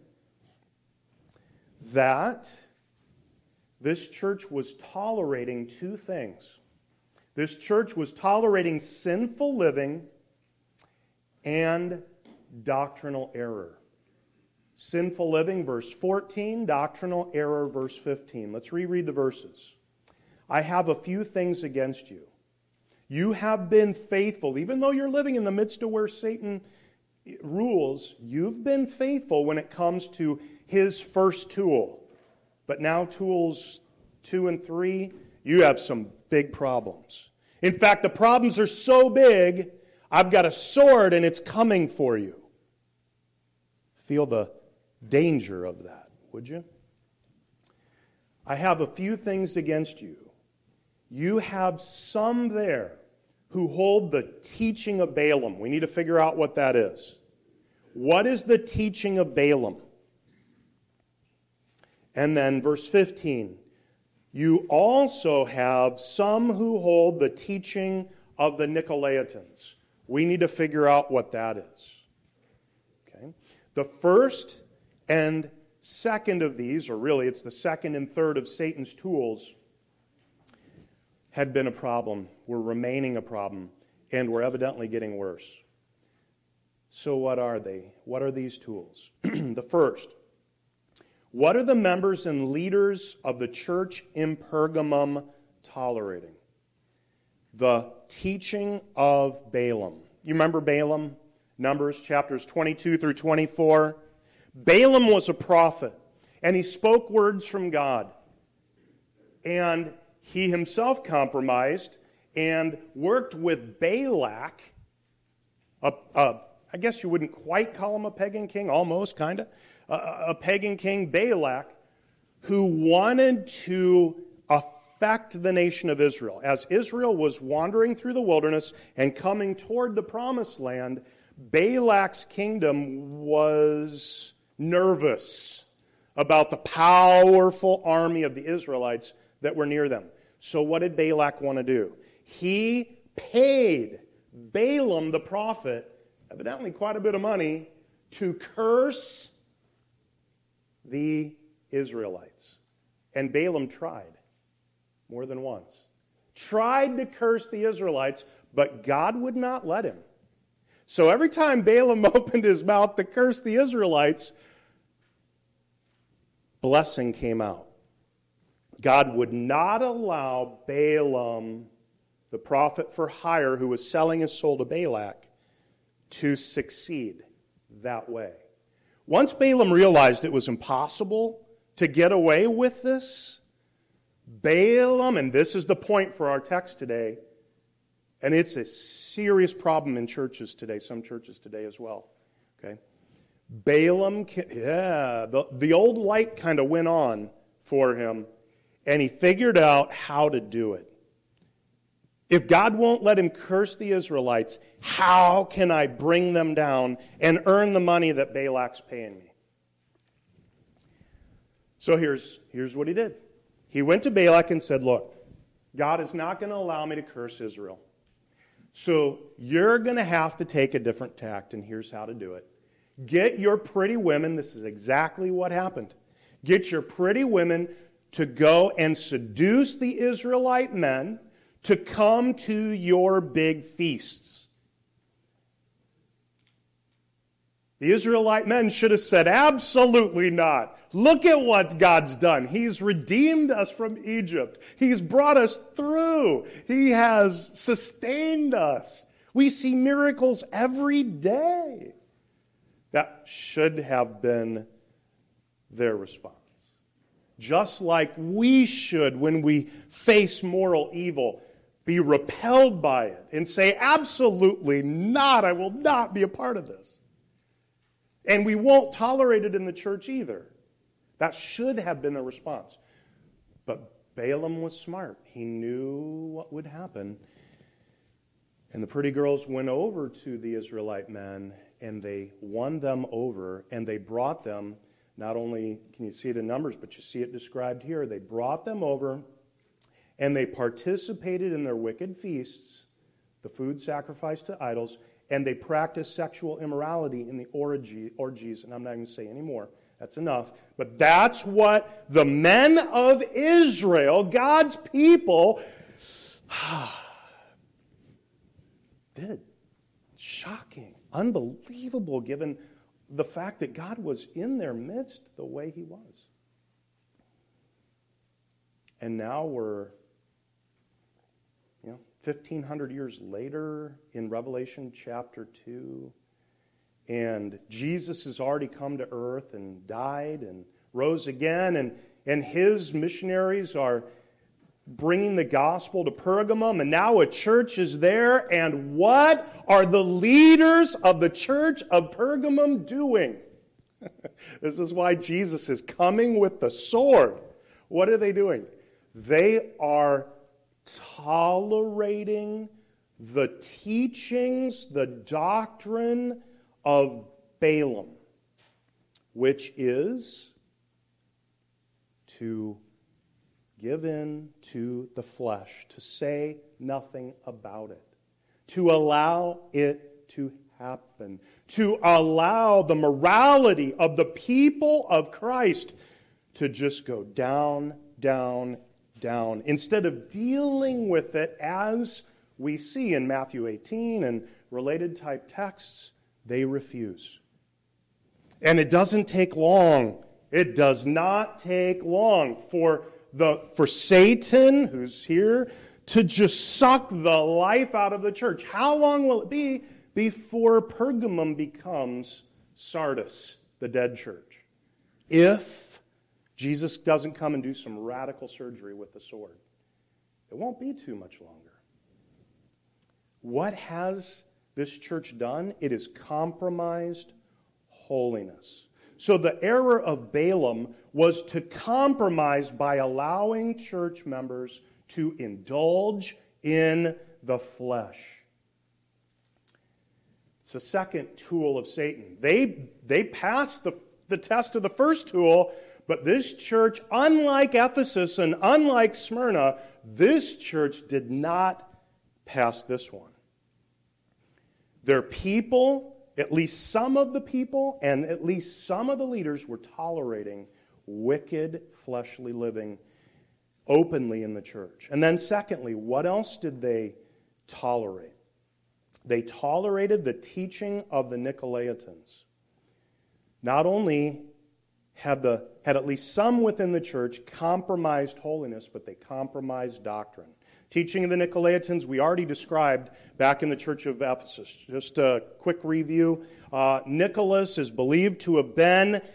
that this church was tolerating two things. This church was tolerating sinful living and doctrinal error. Sinful living, verse fourteen, doctrinal error, verse fifteen. Let's reread the verses. I have a few things against you. You have been faithful, even though you're living in the midst of where Satan rules, you've been faithful when it comes to his first tool. But now tools two and three, you have some big problems. In fact, the problems are so big, I've got a sword and it's coming for you. Feel the danger of that, would you? I have a few things against you. You have some there who hold the teaching of Balaam. We need to figure out what that is. What is the teaching of Balaam? And then verse fifteen, you also have some who hold the teaching of the Nicolaitans. We need to figure out what that is. Okay? The first and second of these, or really it's the second and third of Satan's tools, had been a problem, were remaining a problem, and were evidently getting worse. So what are they? What are these tools? The first, what are the members and leaders of the church in Pergamum tolerating? The teaching of Balaam. You remember Balaam? Numbers chapters twenty-two through twenty-four. Balaam was a prophet, and he spoke words from God. And he himself compromised and worked with Balak, a, a, I guess you wouldn't quite call him a pagan king, almost, kind of, a, a pagan king, Balak, who wanted to affect the nation of Israel. As Israel was wandering through the wilderness and coming toward the promised land, Balak's kingdom was nervous about the powerful army of the Israelites that were near them. So what did Balak want to do? He paid Balaam the prophet, evidently quite a bit of money, to curse the Israelites. And Balaam tried more than once. Tried to curse the Israelites, but God would not let him. So every time Balaam opened his mouth to curse the Israelites, blessing came out. God would not allow Balaam, the prophet for hire, who was selling his soul to Balak, to succeed that way. Once Balaam realized it was impossible to get away with this, Balaam, and this is the point for our text today, and it's a serious problem in churches today, some churches today as well. Okay, Balaam, yeah, the, the old light kind of went on for him, and he figured out how to do it. If God won't let him curse the Israelites, how can I bring them down and earn the money that Balak's paying me? So here's, here's what he did. He went to Balak and said, look, God is not going to allow me to curse Israel. So you're going to have to take a different tact, and here's how to do it. Get your pretty women, this is exactly what happened. Get your pretty women to go and seduce the Israelite men to come to your big feasts. The Israelite men should have said, absolutely not. Look at what God's done. He's redeemed us from Egypt. He's brought us through. He has sustained us. We see miracles every day. That should have been their response. Just like we should, when we face moral evil, be repelled by it and say, absolutely not, I will not be a part of this. And we won't tolerate it in the church either. That should have been the response. But Balaam was smart. He knew what would happen. And the pretty girls went over to the Israelite men, and they won them over, and they brought them, not only can you see it in Numbers, but you see it described here. They brought them over, and they participated in their wicked feasts, the food sacrificed to idols, and they practiced sexual immorality in the orgy, orgies, and I'm not going to say any more. That's enough. But that's what the men of Israel, God's people, did. Shocking. Unbelievable, given the fact that God was in their midst the way he was. And now we're, you know, fifteen hundred years later in Revelation chapter two, and Jesus has already come to earth and died and rose again, and, and his missionaries are bringing the gospel to Pergamum, and now a church is there, and what are the leaders of the church of Pergamum doing? This is why Jesus is coming with the sword. What are they doing? They are tolerating the teachings, the doctrine of Balaam, which is to give in to the flesh, to say nothing about it, to allow it to happen, to allow the morality of the people of Christ to just go down, down, down, instead of dealing with it as we see in Matthew eighteen and related type texts. They refuse. And it doesn't take long. It does not take long for the for Satan, who's here, to just suck the life out of the church. How long will it be before Pergamum becomes Sardis, the dead church? If Jesus doesn't come and do some radical surgery with the sword. It won't be too much longer. What has this church done? It has compromised holiness. So the error of Balaam was to compromise by allowing church members to indulge in the flesh. It's the second tool of Satan. They, they passed the, the test of the first tool, but this church, unlike Ephesus and unlike Smyrna, this church did not pass this one. Their people, at least some of the people, and at least some of the leaders were tolerating wicked fleshly living openly in the church. And then secondly, what else did they tolerate? They tolerated the teaching of the Nicolaitans. Not only had, the, had at least some within the church compromised holiness, but they compromised doctrine. Teaching of the Nicolaitans, we already described back in the church of Ephesus. Just a quick review. Uh, Nicholas is believed to have been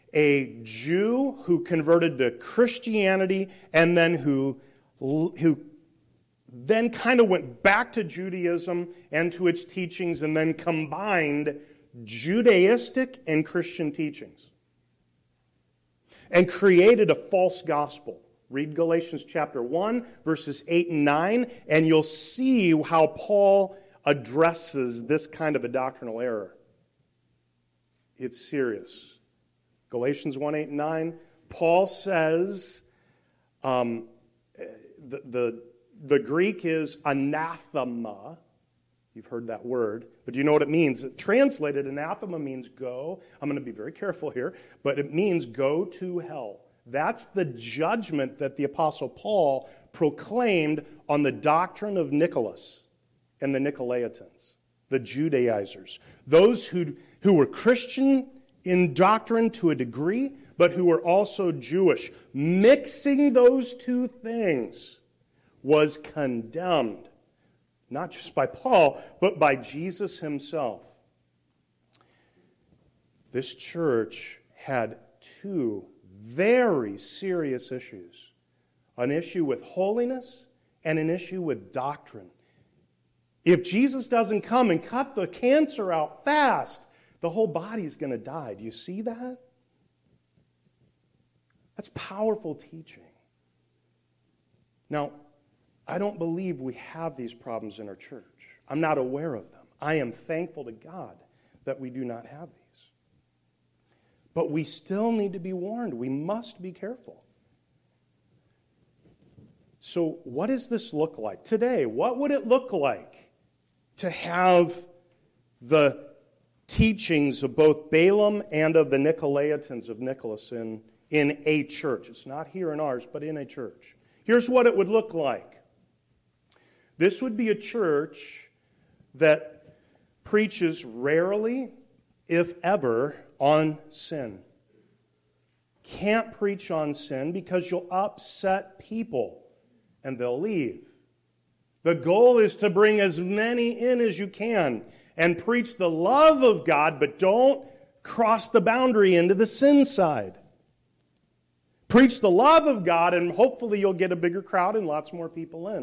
a Jew who converted to Christianity and then who, who then kind of went back to Judaism and to its teachings and then combined Judaistic and Christian teachings and created a false gospel. Read Galatians chapter one, verses eight and nine, and you'll see how Paul addresses this kind of a doctrinal error. It's serious. Galatians one, eight and nine, Paul says, um, the, the, the Greek is anathema. You've heard that word, but do you know what it means? Translated, anathema means go. I'm going to be very careful here, but it means go to hell. That's the judgment that the Apostle Paul proclaimed on the doctrine of Nicholas and the Nicolaitans, the Judaizers, those who, who were Christian in doctrine to a degree, but who were also Jewish. Mixing those two things was condemned, not just by Paul, but by Jesus himself. This church had two very serious issues, an issue with holiness and an issue with doctrine. If Jesus doesn't come and cut the cancer out fast, the whole body is going to die. Do you see that? That's powerful teaching. Now, I don't believe we have these problems in our church. I'm not aware of them. I am thankful to God that we do not have these. But we still need to be warned. We must be careful. So what does this look like today? What would it look like to have the teachings of both Balaam and of the Nicolaitans of Nicholas in, in a church? It's not here in ours, but in a church. Here's what it would look like. This would be a church that preaches rarely, if ever, on sin. Can't preach on sin because you'll upset people and they'll leave. The goal is to bring as many in as you can and preach the love of God, but don't cross the boundary into the sin side. Preach the love of God and hopefully you'll get a bigger crowd and lots more people in.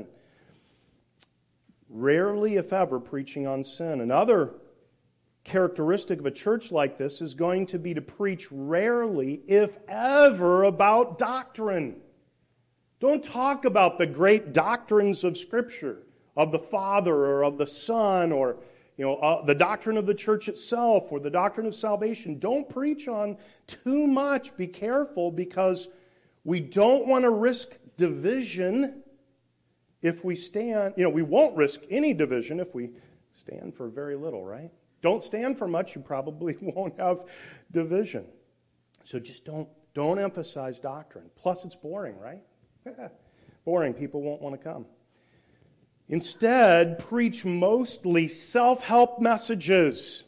Rarely, if ever, preaching on sin. Another characteristic of a church like this is going to be to preach rarely, if ever, about doctrine. Don't talk about the great doctrines of Scripture, of the Father or of the Son, or you know uh, the doctrine of the church itself or the doctrine of salvation. Don't preach on too much. Be careful, because we don't want to risk division if we stand. You know, we won't risk any division if we stand for very little, right? Don't stand for much, you probably won't have division. So just don't, don't emphasize doctrine. Plus, it's boring, right? Boring. People won't want to come. Instead, preach mostly self-help messages.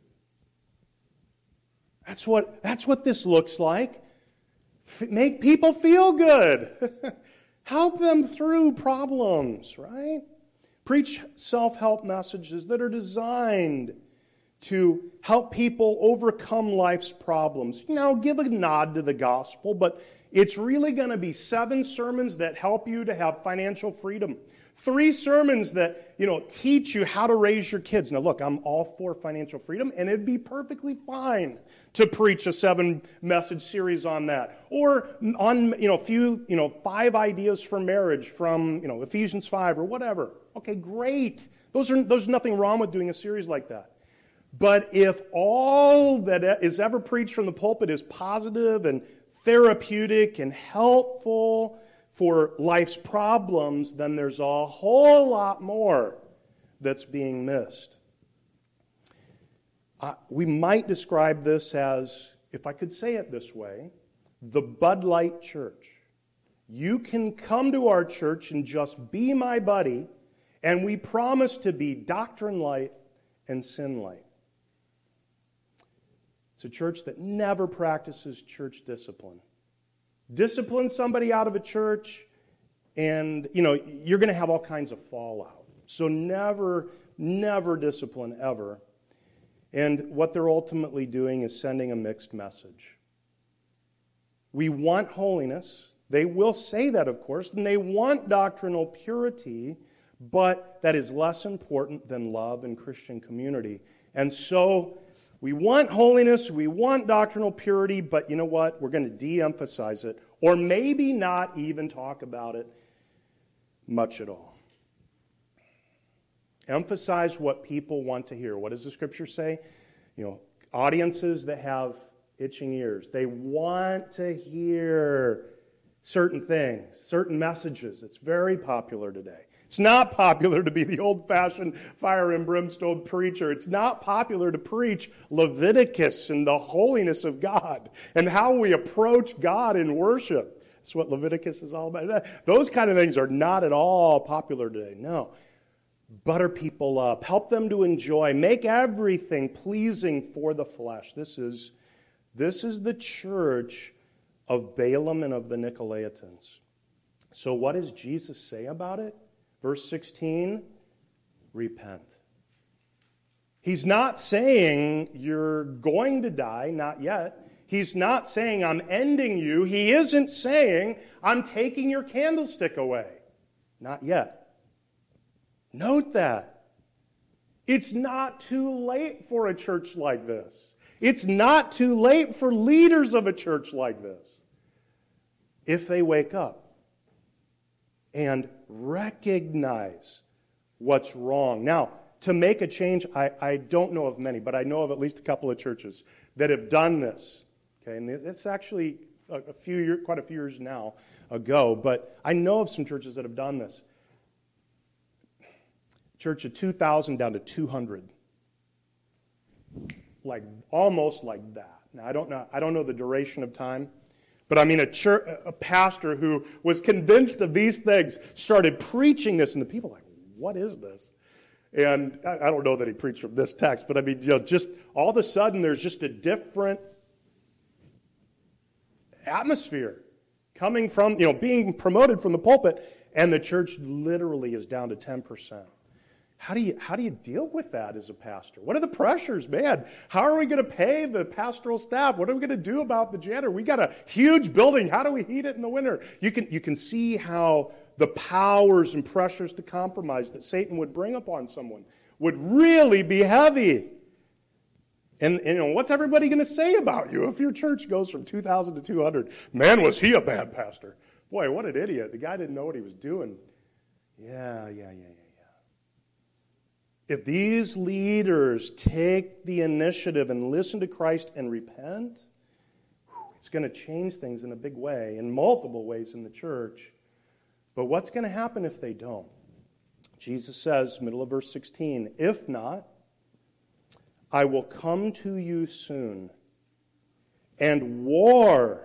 That's what, that's what this looks like. F- make people feel good. Help them through problems, right? Preach self-help messages that are designed to help people overcome life's problems. You know, give a nod to the gospel, but it's really going to be seven sermons that help you to have financial freedom. Three sermons that, you know, teach you how to raise your kids. Now, look, I'm all for financial freedom, and it'd be perfectly fine to preach a seven-message series on that. Or on, you know, few, you know, five ideas for marriage from, you know, Ephesians five or whatever. Okay, great. Those are, there's nothing wrong with doing a series like that. But if all that is ever preached from the pulpit is positive and therapeutic and helpful for life's problems, then there's a whole lot more that's being missed. Uh, we might describe this as, if I could say it this way, the Bud Light church. You can come to our church and just be my buddy, and we promise to be doctrine light and sin light. It's a church that never practices church discipline. Discipline somebody out of a church, and you know you're going to have all kinds of fallout. So never, never discipline ever. And what they're ultimately doing is sending a mixed message. We want holiness. They will say that, of course, and they want doctrinal purity, but that is less important than love and Christian community. And so we want holiness, we want doctrinal purity, but you know what? We're going to de-emphasize it, or maybe not even talk about it much at all. Emphasize what people want to hear. What does the Scripture say? You know, audiences that have itching ears. They want to hear certain things, certain messages. It's very popular today. It's not popular to be the old-fashioned fire and brimstone preacher. It's not popular to preach Leviticus and the holiness of God and how we approach God in worship. That's what Leviticus is all about. Those kind of things are not at all popular today. No. Butter people up. Help them to enjoy. Make everything pleasing for the flesh. This is, this is the church of Balaam and of the Nicolaitans. So what does Jesus say about it? Verse sixteen, repent. He's not saying you're going to die, not yet. He's not saying I'm ending you. He isn't saying I'm taking your candlestick away, not yet. Note that. It's not too late for a church like this. It's not too late for leaders of a church like this if they wake up and recognize what's wrong. Now, to make a change, I, I don't know of many, but I know of at least a couple of churches that have done this. Okay, and it's actually a, a few years, quite a few years now ago, but I know of some churches that have done this. Church of two thousand down to two hundred, like almost like that. Now I don't know. I don't know the duration of time. But I mean, a, church, a pastor who was convinced of these things started preaching this, and the people were like, what is this? And I, I don't know that he preached from this text, but I mean, you know, just all of a sudden there's just a different atmosphere coming from, you know, being promoted from the pulpit, and the church literally is down to ten percent. How do you how do you deal with that as a pastor? What are the pressures, man? How are we going to pay the pastoral staff? What are we going to do about the janitor? We got a huge building. How do we heat it in the winter? You can you can see how the powers and pressures to compromise that Satan would bring upon someone would really be heavy. And, and you know, what's everybody going to say about you if your church goes from two thousand to two hundred? Man, was he a bad pastor? Boy, what an idiot. The guy didn't know what he was doing. Yeah, yeah, yeah, yeah. If these leaders take the initiative and listen to Christ and repent, it's going to change things in a big way, in multiple ways in the church. But what's going to happen if they don't? Jesus says, middle of verse sixteen, if not, I will come to you soon, and war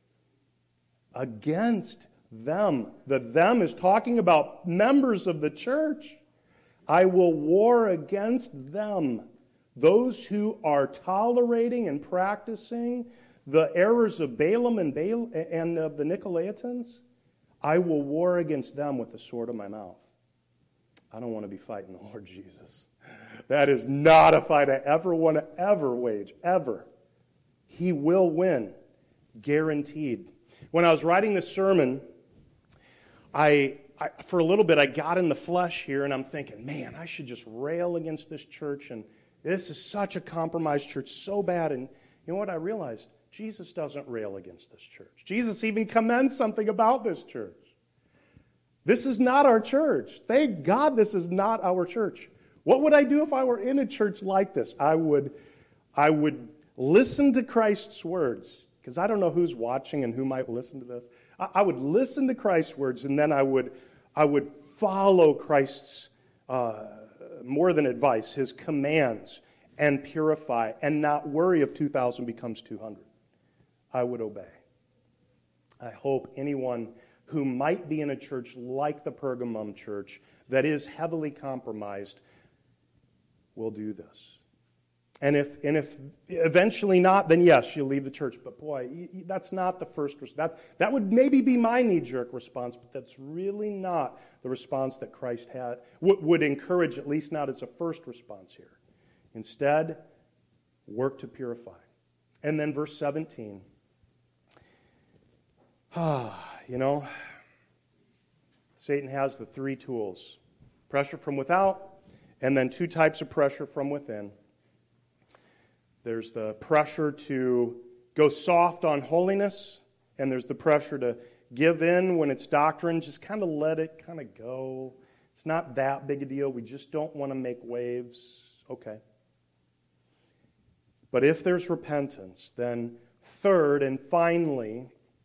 against them. The them is talking about members of the church. I will war against them, those who are tolerating and practicing the errors of Balaam and, Baal- and of the Nicolaitans. I will war against them with the sword of my mouth. I don't want to be fighting the Lord Jesus. That is not a fight I ever want to ever wage, ever. He will win, guaranteed. When I was writing this sermon, I... I, for a little bit, I got in the flesh here, and I'm thinking, man, I should just rail against this church, and this is such a compromised church, so bad. And you know what I realized? Jesus doesn't rail against this church. Jesus even commends something about this church. This is not our church. Thank God this is not our church. What would I do if I were in a church like this? I would, I would listen to Christ's words, because I don't know who's watching and who might listen to this. I, I would listen to Christ's words, and then I would I would follow Christ's, uh, more than advice, his commands, and purify, and not worry if two thousand becomes two hundred. I would obey. I hope anyone who might be in a church like the Pergamum church that is heavily compromised will do this. And if and if eventually not, then yes, you'll leave the church. But boy, that's not the first response. That, that would maybe be my knee-jerk response, but that's really not the response that Christ had, would, would encourage, at least not as a first response here. Instead, work to purify. And then verse seventeen. Ah, you know, Satan has the three tools. Pressure from without, and then two types of pressure from within. There's the pressure to go soft on holiness, and there's the pressure to give in when it's doctrine. Just kind of let it kind of go. It's not that big a deal. We just don't want to make waves. Okay. But if there's repentance, then third and finally,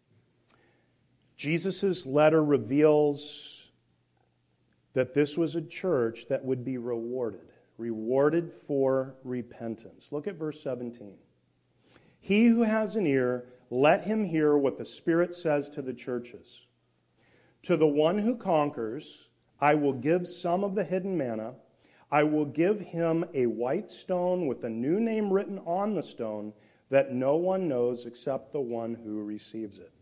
Jesus' letter reveals that this was a church that would be rewarded. Rewarded for repentance. Look at verse seventeen. He who has an ear, let him hear what the Spirit says to the churches. To the one who conquers, I will give some of the hidden manna. I will give him a white stone with a new name written on the stone that no one knows except the one who receives it.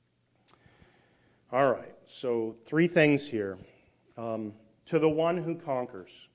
All right, so three things here. Um, to the one who conquers.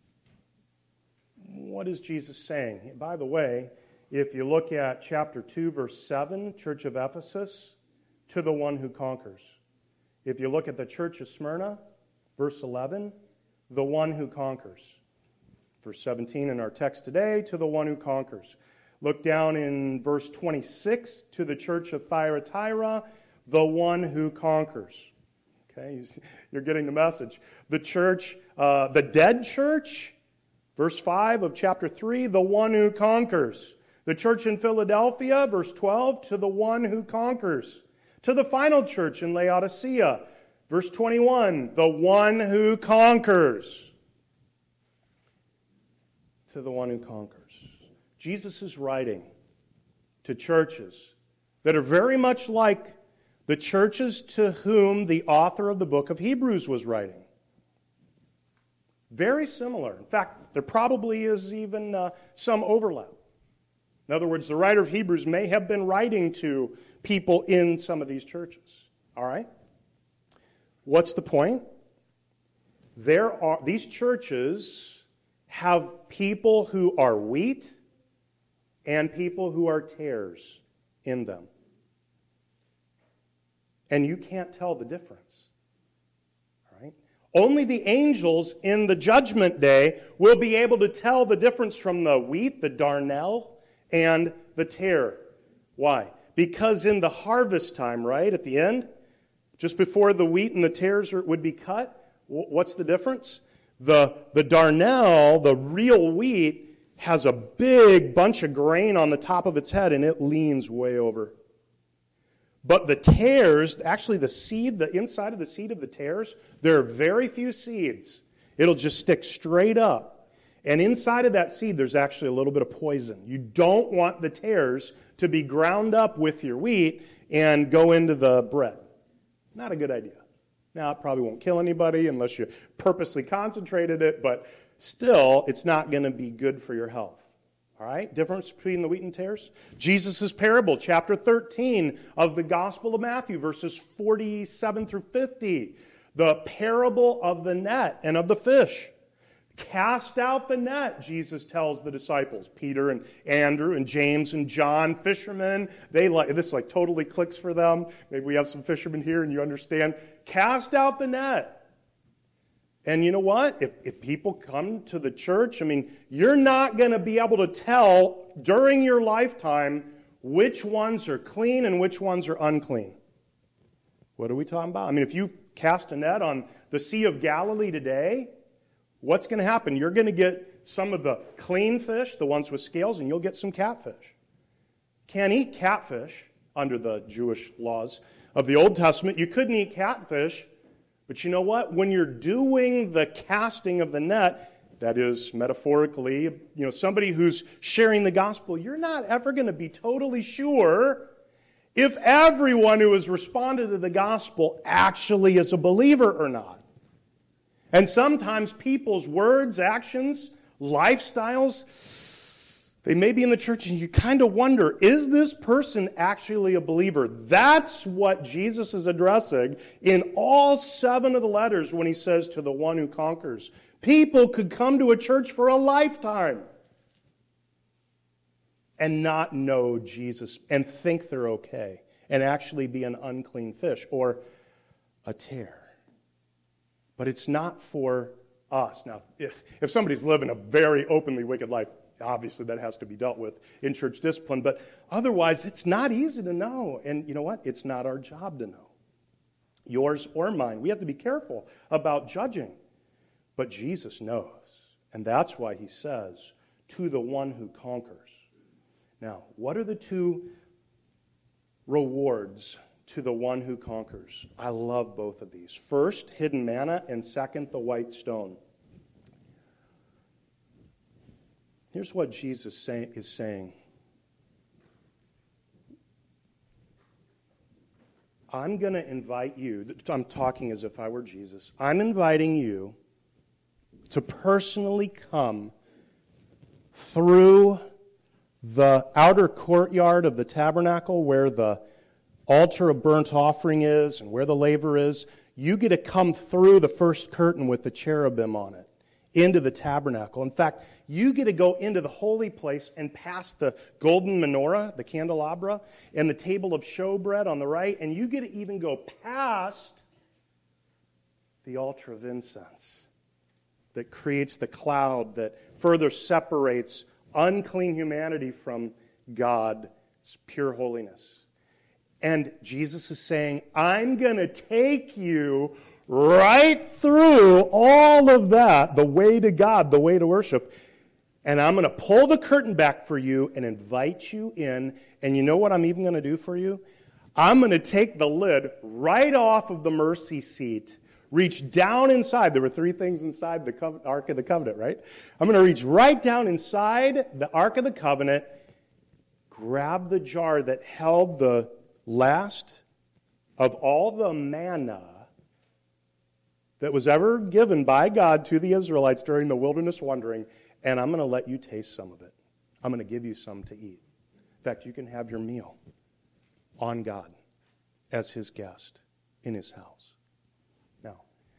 What is Jesus saying? By the way, if you look at chapter two, verse seven, Church of Ephesus, to the one who conquers. If you look at the Church of Smyrna, verse eleven, the one who conquers. Verse seventeen in our text today, to the one who conquers. Look down in verse twenty-six, to the Church of Thyatira, the one who conquers. Okay, you're getting the message. The church, uh, the dead church, verse five of chapter three, the one who conquers. The church in Philadelphia, verse twelve, to the one who conquers. To the final church in Laodicea, verse twenty-one, the one who conquers. To the one who conquers. Jesus is writing to churches that are very much like the churches to whom the author of the book of Hebrews was writing. Very similar. In fact, there probably is even uh, some overlap. In other words, the writer of Hebrews may have been writing to people in some of these churches. All right? What's the point? There are these churches have people who are wheat and people who are tares in them. And you can't tell the difference. All right? Only the angels in the judgment day will be able to tell the difference from the wheat, the darnel, and the tare. Why? Because in the harvest time, right, at the end, just before the wheat and the tares are, would be cut, what's the difference? The, the darnel, the real wheat, has a big bunch of grain on the top of its head, and it leans way over. But the tares, actually the seed, the inside of the seed of the tares, there are very few seeds. It'll just stick straight up. And inside of that seed, there's actually a little bit of poison. You don't want the tares to be ground up with your wheat and go into the bread. Not a good idea. Now, it probably won't kill anybody unless you purposely concentrated it, but still, it's not going to be good for your health. All right, difference between the wheat and tares. Jesus' parable, chapter thirteen of the Gospel of Matthew, verses forty-seven through fifty. The parable of the net and of the fish. Cast out the net, Jesus tells the disciples. Peter and Andrew and James and John, fishermen. They like this like totally clicks for them. Maybe we have some fishermen here and you understand. Cast out the net. And you know what? If, if people come to the church, I mean, you're not going to be able to tell during your lifetime which ones are clean and which ones are unclean. What are we talking about? I mean, if you cast a net on the Sea of Galilee today, what's going to happen? You're going to get some of the clean fish, the ones with scales, and you'll get some catfish. Can't eat catfish under the Jewish laws of the Old Testament. You couldn't eat catfish. But you know what? When you're doing the casting of the net, that is metaphorically, you know, somebody who's sharing the gospel, you're not ever going to be totally sure if everyone who has responded to the gospel actually is a believer or not. And sometimes people's words, actions, lifestyles, they may be in the church and you kind of wonder, is this person actually a believer? That's what Jesus is addressing in all seven of the letters when he says to the one who conquers. People could come to a church for a lifetime and not know Jesus and think they're okay and actually be an unclean fish or a tear. But it's not for us. Now, if, if somebody's living a very openly wicked life, obviously that has to be dealt with in church discipline. But otherwise, it's not easy to know. And you know what? It's not our job to know. Yours or mine. We have to be careful about judging. But Jesus knows. And that's why he says, to the one who conquers. Now, what are the two rewards to the one who conquers? I love both of these. First, hidden manna, and second, the white stone. Here's what Jesus say, is saying. I'm going to invite you, I'm talking as if I were Jesus, I'm inviting you to personally come through the outer courtyard of the tabernacle where the altar of burnt offering is and where the laver is. You get to come through the first curtain with the cherubim on it into the tabernacle. In fact, you get to go into the holy place and past the golden menorah, the candelabra, and the table of showbread on the right, and you get to even go past the altar of incense that creates the cloud that further separates unclean humanity from God's pure holiness. And Jesus is saying, I'm going to take you right through all of that, the way to God, the way to worship, and I'm going to pull the curtain back for you and invite you in. And you know what I'm even going to do for you? I'm going to take the lid right off of the mercy seat, reach down inside. There were three things inside the Co- Ark of the Covenant, right? I'm going to reach right down inside the Ark of the Covenant, grab the jar that held the last of all the manna that was ever given by God to the Israelites during the wilderness wandering, and I'm going to let you taste some of it. I'm going to give you some to eat. In fact, you can have your meal on God as his guest in his house. Now,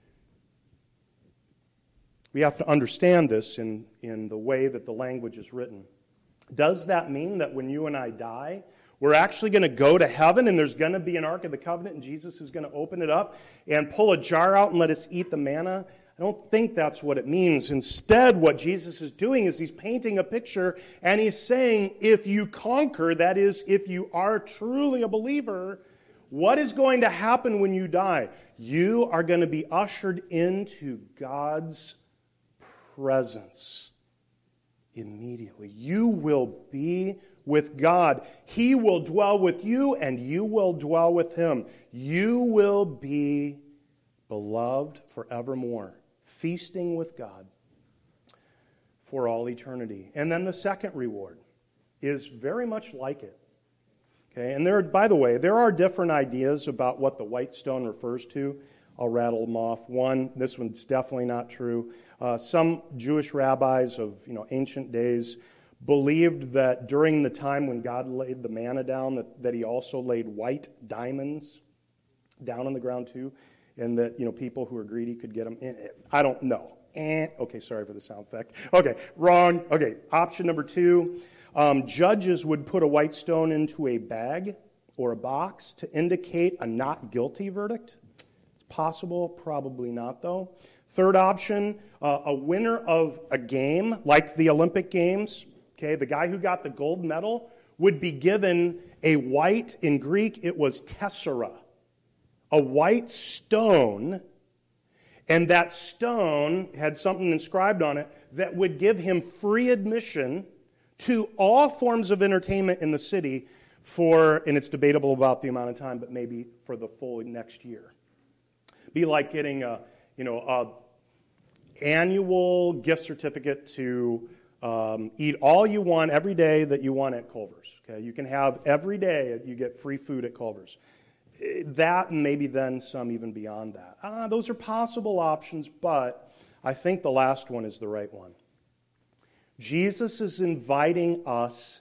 we have to understand this in, in the way that the language is written. Does that mean that when you and I die, we're actually going to go to heaven and there's going to be an Ark of the Covenant and Jesus is going to open it up and pull a jar out and let us eat the manna? I don't think that's what it means. Instead, what Jesus is doing is he's painting a picture and he's saying, if you conquer, that is, if you are truly a believer, what is going to happen when you die? You are going to be ushered into God's presence immediately. You will be with God. He will dwell with you, and you will dwell with him. You will be beloved forevermore, feasting with God for all eternity. And then the second reward is very much like it. Okay, and there, by the way, there are different ideas about what the white stone refers to. I'll rattle them off. One, this one's definitely not true. Uh, some Jewish rabbis of you know ancient days believed that during the time when God laid the manna down, that, that he also laid white diamonds down on the ground too, and that you know people who are greedy could get them. I don't know. Eh, okay, sorry for the sound effect. Okay, wrong. Okay, option number two, um, judges would put a white stone into a bag or a box to indicate a not guilty verdict. It's possible, probably not though. Third option, uh, a winner of a game like the Olympic Games, okay, the guy who got the gold medal would be given a white, in Greek it was tessera, a white stone, and that stone had something inscribed on it that would give him free admission to all forms of entertainment in the city for, and it's debatable about the amount of time, but maybe for the full next year. Be like getting a, you know, a annual gift certificate to um, eat all you want every day that you want at Culver's. Okay, you can have every day you get free food at Culver's. That and maybe then some even beyond that. Ah, those are possible options, but I think the last one is the right one. Jesus is inviting us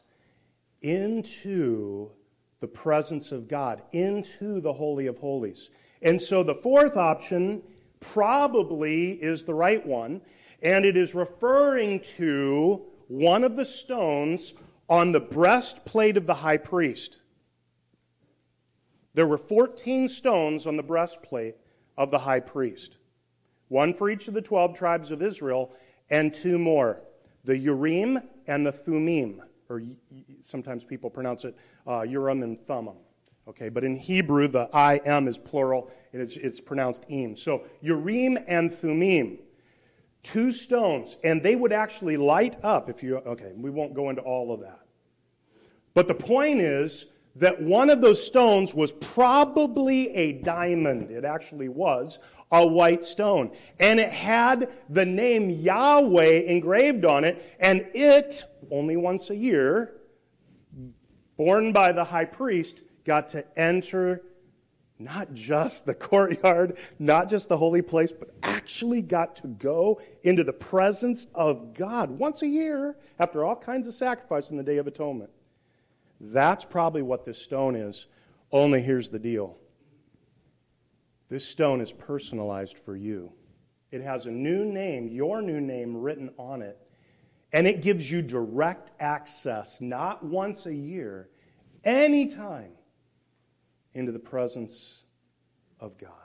into the presence of God, into the Holy of Holies. And so the fourth option probably is the right one, and it is referring to one of the stones on the breastplate of the high priest. There were fourteen stones on the breastplate of the high priest, one for each of the twelve tribes of Israel, and two more, the Urim and the Thummim, or sometimes people pronounce it uh, Urim and Thummim. Okay, but in Hebrew, the I M is plural, and it's, it's pronounced im. So Urim and Thummim, two stones, and they would actually light up if you, okay, we won't go into all of that. But the point is that one of those stones was probably a diamond. It actually was a white stone. And it had the name Yahweh engraved on it, and it, only once a year, borne by the high priest, got to enter not just the courtyard, not just the holy place, but actually got to go into the presence of God once a year after all kinds of sacrifice in the Day of Atonement. That's probably what this stone is, only here's the deal. This stone is personalized for you. It has a new name, your new name, written on it, and it gives you direct access, not once a year, anytime, into the presence of God.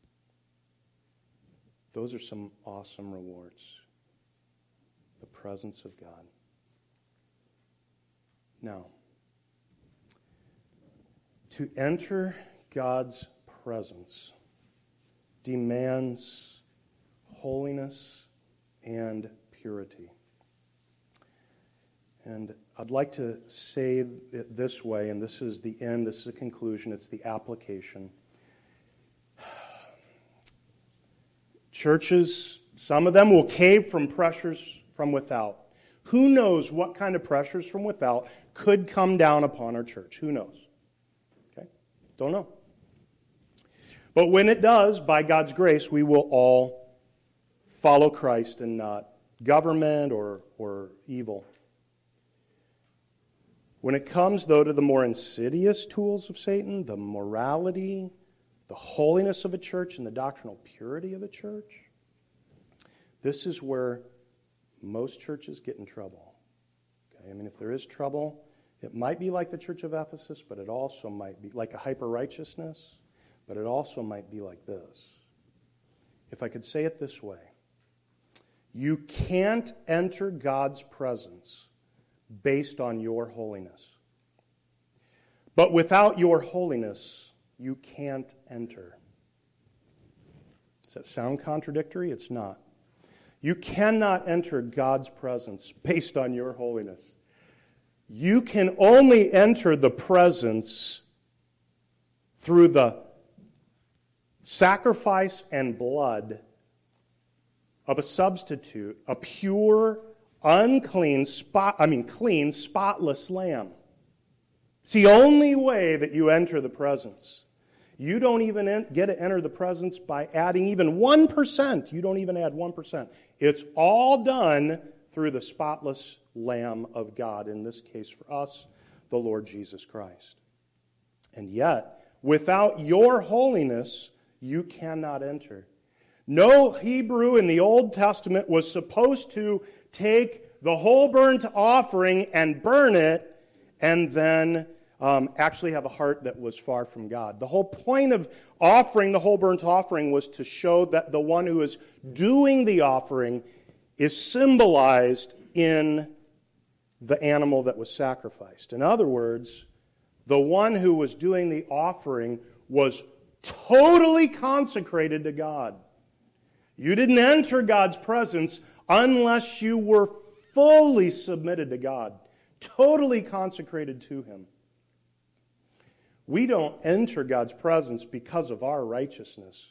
Those are some awesome rewards. The presence of God. Now, to enter God's presence demands holiness and purity. And I'd like to say it this way, and this is the end, this is the conclusion, it's the application. Churches, some of them will cave from pressures from without. Who knows what kind of pressures from without could come down upon our church? Who knows? Okay? Don't know. But when it does, by God's grace, we will all follow Christ and not government or, or evil. When it comes, though, to the more insidious tools of Satan, the morality, the holiness of a church, and the doctrinal purity of a church, this is where most churches get in trouble. Okay? I mean, if there is trouble, it might be like the Church of Ephesus, but it also might be like a hyper-righteousness, but it also might be like this. If I could say it this way, you can't enter God's presence based on your holiness. But without your holiness, you can't enter. Does that sound contradictory? It's not. You cannot enter God's presence based on your holiness. You can only enter the presence through the sacrifice and blood of a substitute, a pure, unclean, spot, I mean clean, spotless lamb. It's the only way that you enter the presence. You don't even en- get to enter the presence by adding even one percent. You don't even add one percent. It's all done through the spotless Lamb of God, in this case for us, the Lord Jesus Christ. And yet, without your holiness, you cannot enter. No Hebrew in the Old Testament was supposed to take the whole burnt offering and burn it and then um, actually have a heart that was far from God. The whole point of offering the whole burnt offering was to show that the one who is doing the offering is symbolized in the animal that was sacrificed. In other words, the one who was doing the offering was totally consecrated to God. You didn't enter God's presence unless you were fully submitted to God, totally consecrated to Him. We don't enter God's presence because of our righteousness.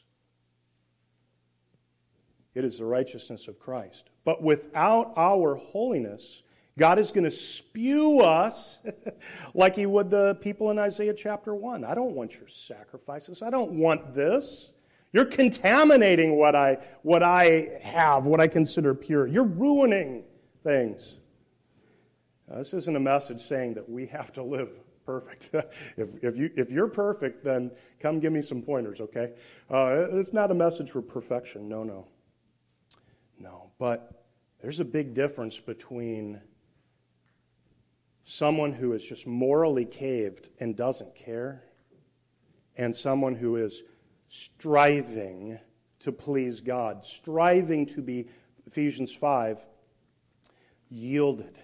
It is the righteousness of Christ. But without our holiness, God is going to spew us like He would the people in Isaiah chapter one. I don't want your sacrifices. I don't want this. You're contaminating what I, what I have, what I consider pure. You're ruining things. Now, this isn't a message saying that we have to live perfect. if, if, you, if you're perfect, then come give me some pointers, okay? Uh, it's not a message for perfection. No, no. No, but there's a big difference between someone who is just morally caved and doesn't care and someone who is striving to please God, striving to be, Ephesians five, yielded.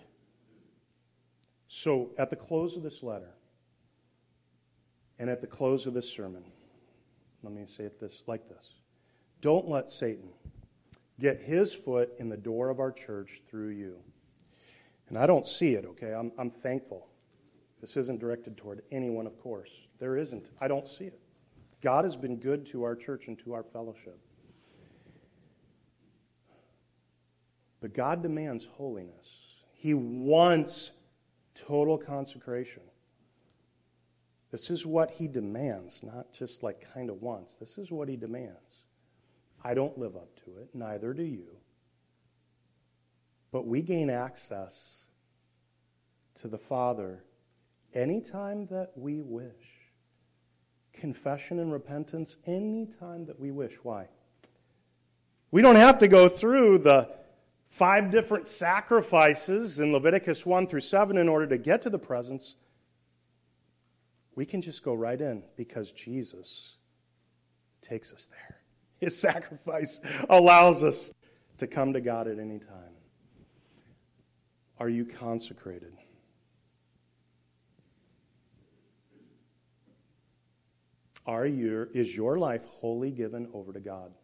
So at the close of this letter, and at the close of this sermon, let me say it this like this. Don't let Satan get his foot in the door of our church through you. And I don't see it, okay? I'm, I'm thankful. This isn't directed toward anyone, of course. There isn't. I don't see it. God has been good to our church and to our fellowship. But God demands holiness. He wants total consecration. This is what he demands, not just like kind of wants. This is what he demands. I don't live up to it, neither do you. But we gain access to the Father anytime that we wish. Confession and repentance anytime that we wish. Why? We don't have to go through the five different sacrifices in Leviticus one through seven in order to get to the presence. We can just go right in because Jesus takes us there. His sacrifice allows us to come to God at any time. Are you consecrated? Are you, is your life wholly given over to God?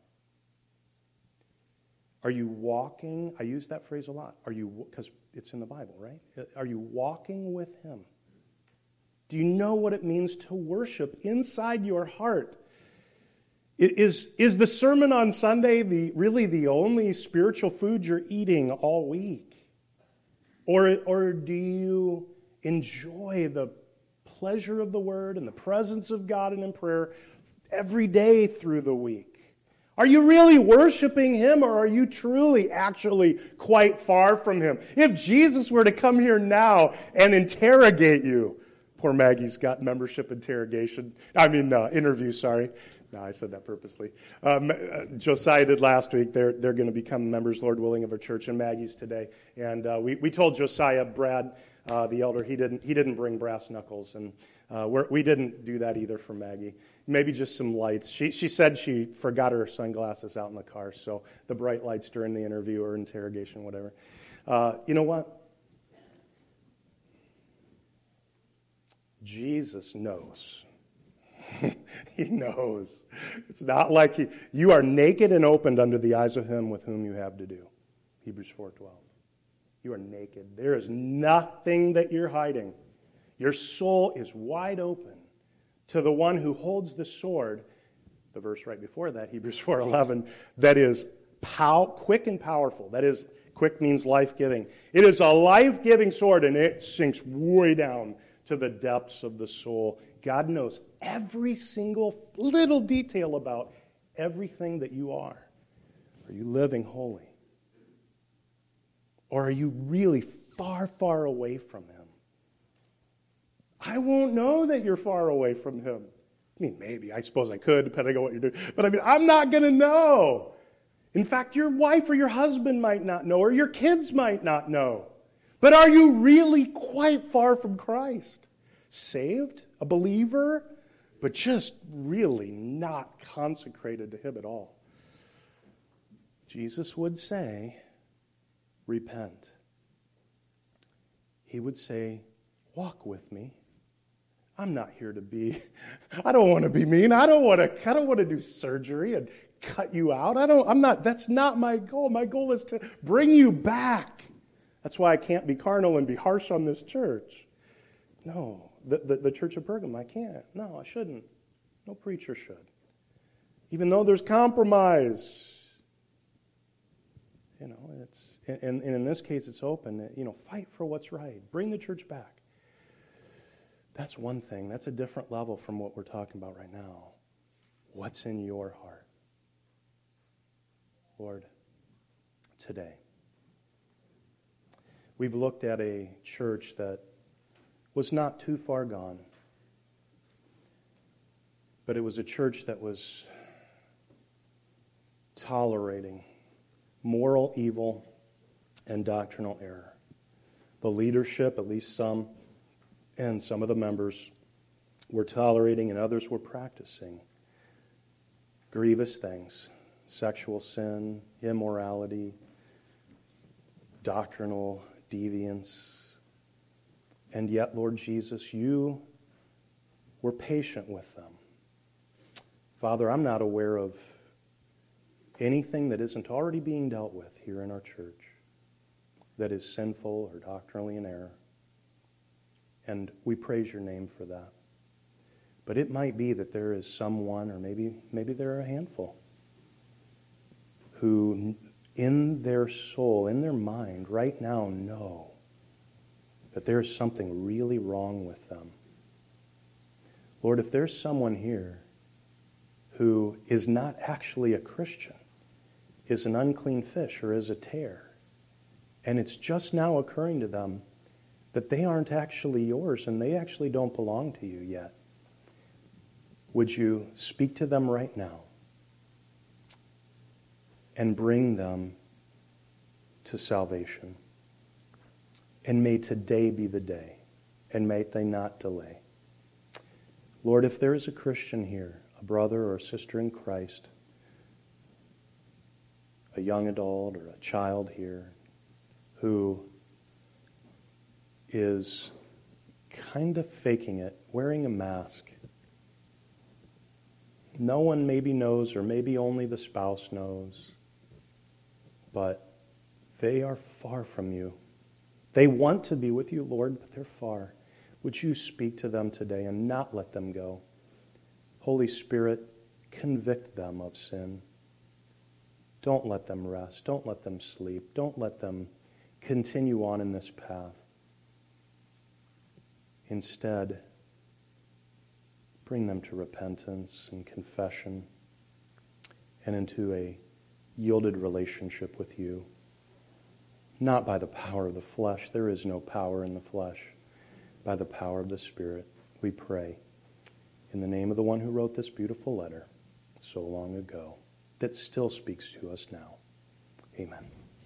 Are you walking? I use that phrase a lot. Are you, because it's in the Bible, right? Are you walking with him? Do you know what it means to worship inside your heart? Is, is the sermon on Sunday the really the only spiritual food you're eating all week? Or, or do you enjoy the pleasure of the Word and the presence of God and in prayer every day through the week? Are you really worshiping him, or are you truly actually quite far from him? If Jesus were to come here now and interrogate you, poor Maggie's got membership interrogation, I mean uh, interview, sorry. No, I said that purposely. Um, uh, Josiah did last week. They're they're going to become members, Lord willing, of our church, and Maggie's today. And uh, we, we told Josiah, Brad, uh, the elder, he didn't he didn't bring brass knuckles, and uh, we're, we didn't do that either for Maggie. Maybe just some lights. She she said she forgot her sunglasses out in the car, so the bright lights during the interview or interrogation, whatever. Uh, you know what? Jesus knows. He knows. It's not like he, you are naked and opened under the eyes of him with whom you have to do. Hebrews four twelve. You are naked. There is nothing that you're hiding. Your soul is wide open to the one who holds the sword, the verse right before that, Hebrews four eleven, that is pow, quick and powerful. That is, quick means life-giving. It is a life-giving sword, and it sinks way down to the depths of the soul. God knows every single little detail about everything that you are. Are you living holy? Or are you really far, far away from him? I won't know that you're far away from him. I mean, maybe. I suppose I could, depending on what you're doing. But I mean, I'm not going to know. In fact, your wife or your husband might not know, or your kids might not know. But are you really quite far from Christ? Saved, a believer, but just really not consecrated to him at all. Jesus would say, repent. He would say, walk with me. I'm not here to be, I don't want to be mean. I don't want to, I don't want to do surgery and cut you out. I don't, I'm not, that's not my goal. My goal is to bring you back. That's why I can't be carnal and be harsh on this church. No. The, the, the church of Pergamum, I can't. No, I shouldn't. No preacher should. Even though there's compromise. You know, it's and, and in this case it's open. You know, fight for what's right. Bring the church back. That's one thing. That's a different level from what we're talking about right now. What's in your heart? Lord, today. We've looked at a church that was not too far gone. But it was a church that was tolerating moral evil and doctrinal error. The leadership, at least some, and some of the members were tolerating and others were practicing grievous things, sexual sin, immorality, doctrinal deviance. And yet, Lord Jesus, you were patient with them. Father, I'm not aware of anything that isn't already being dealt with here in our church that is sinful or doctrinally in error. And we praise your name for that. But it might be that there is someone, or maybe maybe there are a handful, who in their soul, in their mind, right now know that there's something really wrong with them. Lord, if there's someone here who is not actually a Christian, is an unclean fish or is a tear, and it's just now occurring to them that they aren't actually yours and they actually don't belong to you yet, would you speak to them right now and bring them to salvation? And may today be the day, and may they not delay. Lord, if there is a Christian here, a brother or a sister in Christ, a young adult or a child here, who is kind of faking it, wearing a mask, no one maybe knows, or maybe only the spouse knows, but they are far from you. They want to be with you, Lord, but they're far. Would you speak to them today and not let them go? Holy Spirit, convict them of sin. Don't let them rest. Don't let them sleep. Don't let them continue on in this path. Instead, bring them to repentance and confession and into a yielded relationship with you. Not by the power of the flesh. There is no power in the flesh. By the power of the Spirit, we pray. In the name of the one who wrote this beautiful letter so long ago, that still speaks to us now. Amen.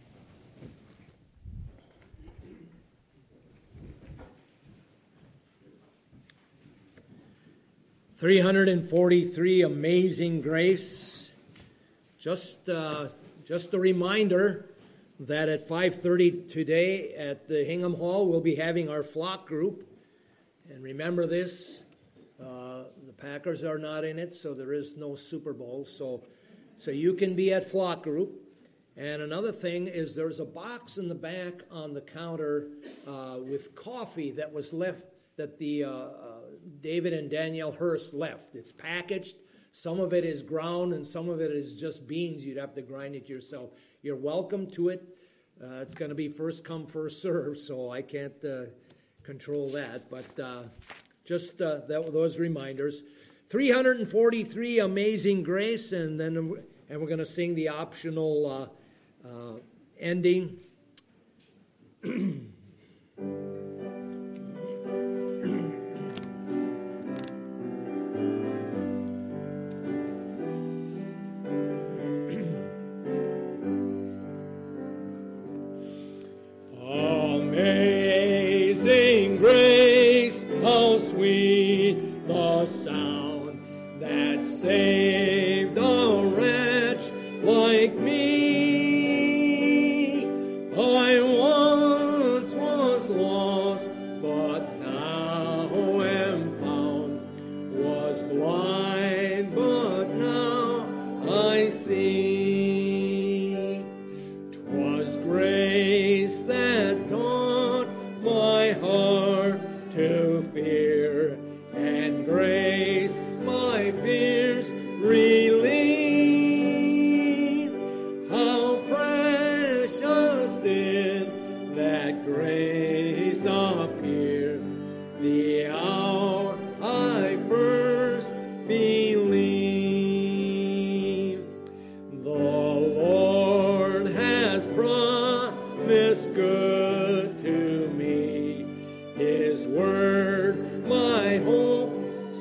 three hundred forty-three, Amazing Grace. Just, uh, just a reminder that at five thirty today at the Hingham Hall, we'll be having our flock group. And remember this, uh, the Packers are not in it, so there is no Super Bowl. So, so you can be at flock group. And another thing is there's a box in the back on the counter uh, with coffee that was left, that the uh, uh, David and Danielle Hurst left. It's packaged. Some of it is ground and some of it is just beans. You'd have to grind it yourself. You're welcome to it. Uh, it's going to be first come, first serve, so I can't uh, control that. But uh, just uh, that, those reminders. three hundred forty-three, Amazing Grace, and then and we're going to sing the optional uh, uh, ending. Amazing grace, how sweet the sound that saved a wretch like me. I once was lost, but now am found. Was blind, but now I see. 'Twas grace that taught my heart to fear, and grace my fears relieved. How precious did that grace appear the hour I first believed. The Lord has promised good to me, His word my hope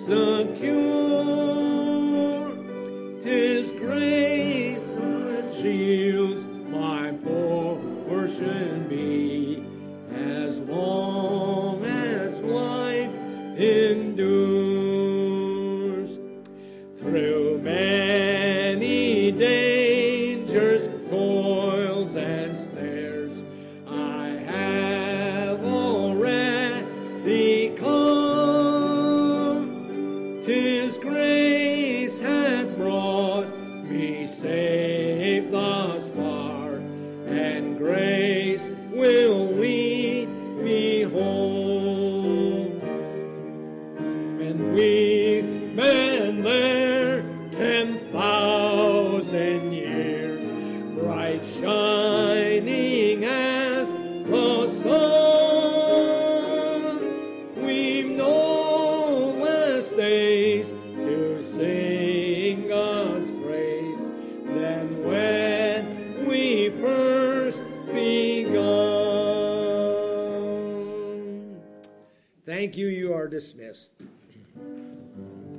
secure. 'Tis grace that shields my portion be, as long as life endures. bright shining as the sun. We've no less days to sing God's praise than when we first begun. Thank you. You are dismissed.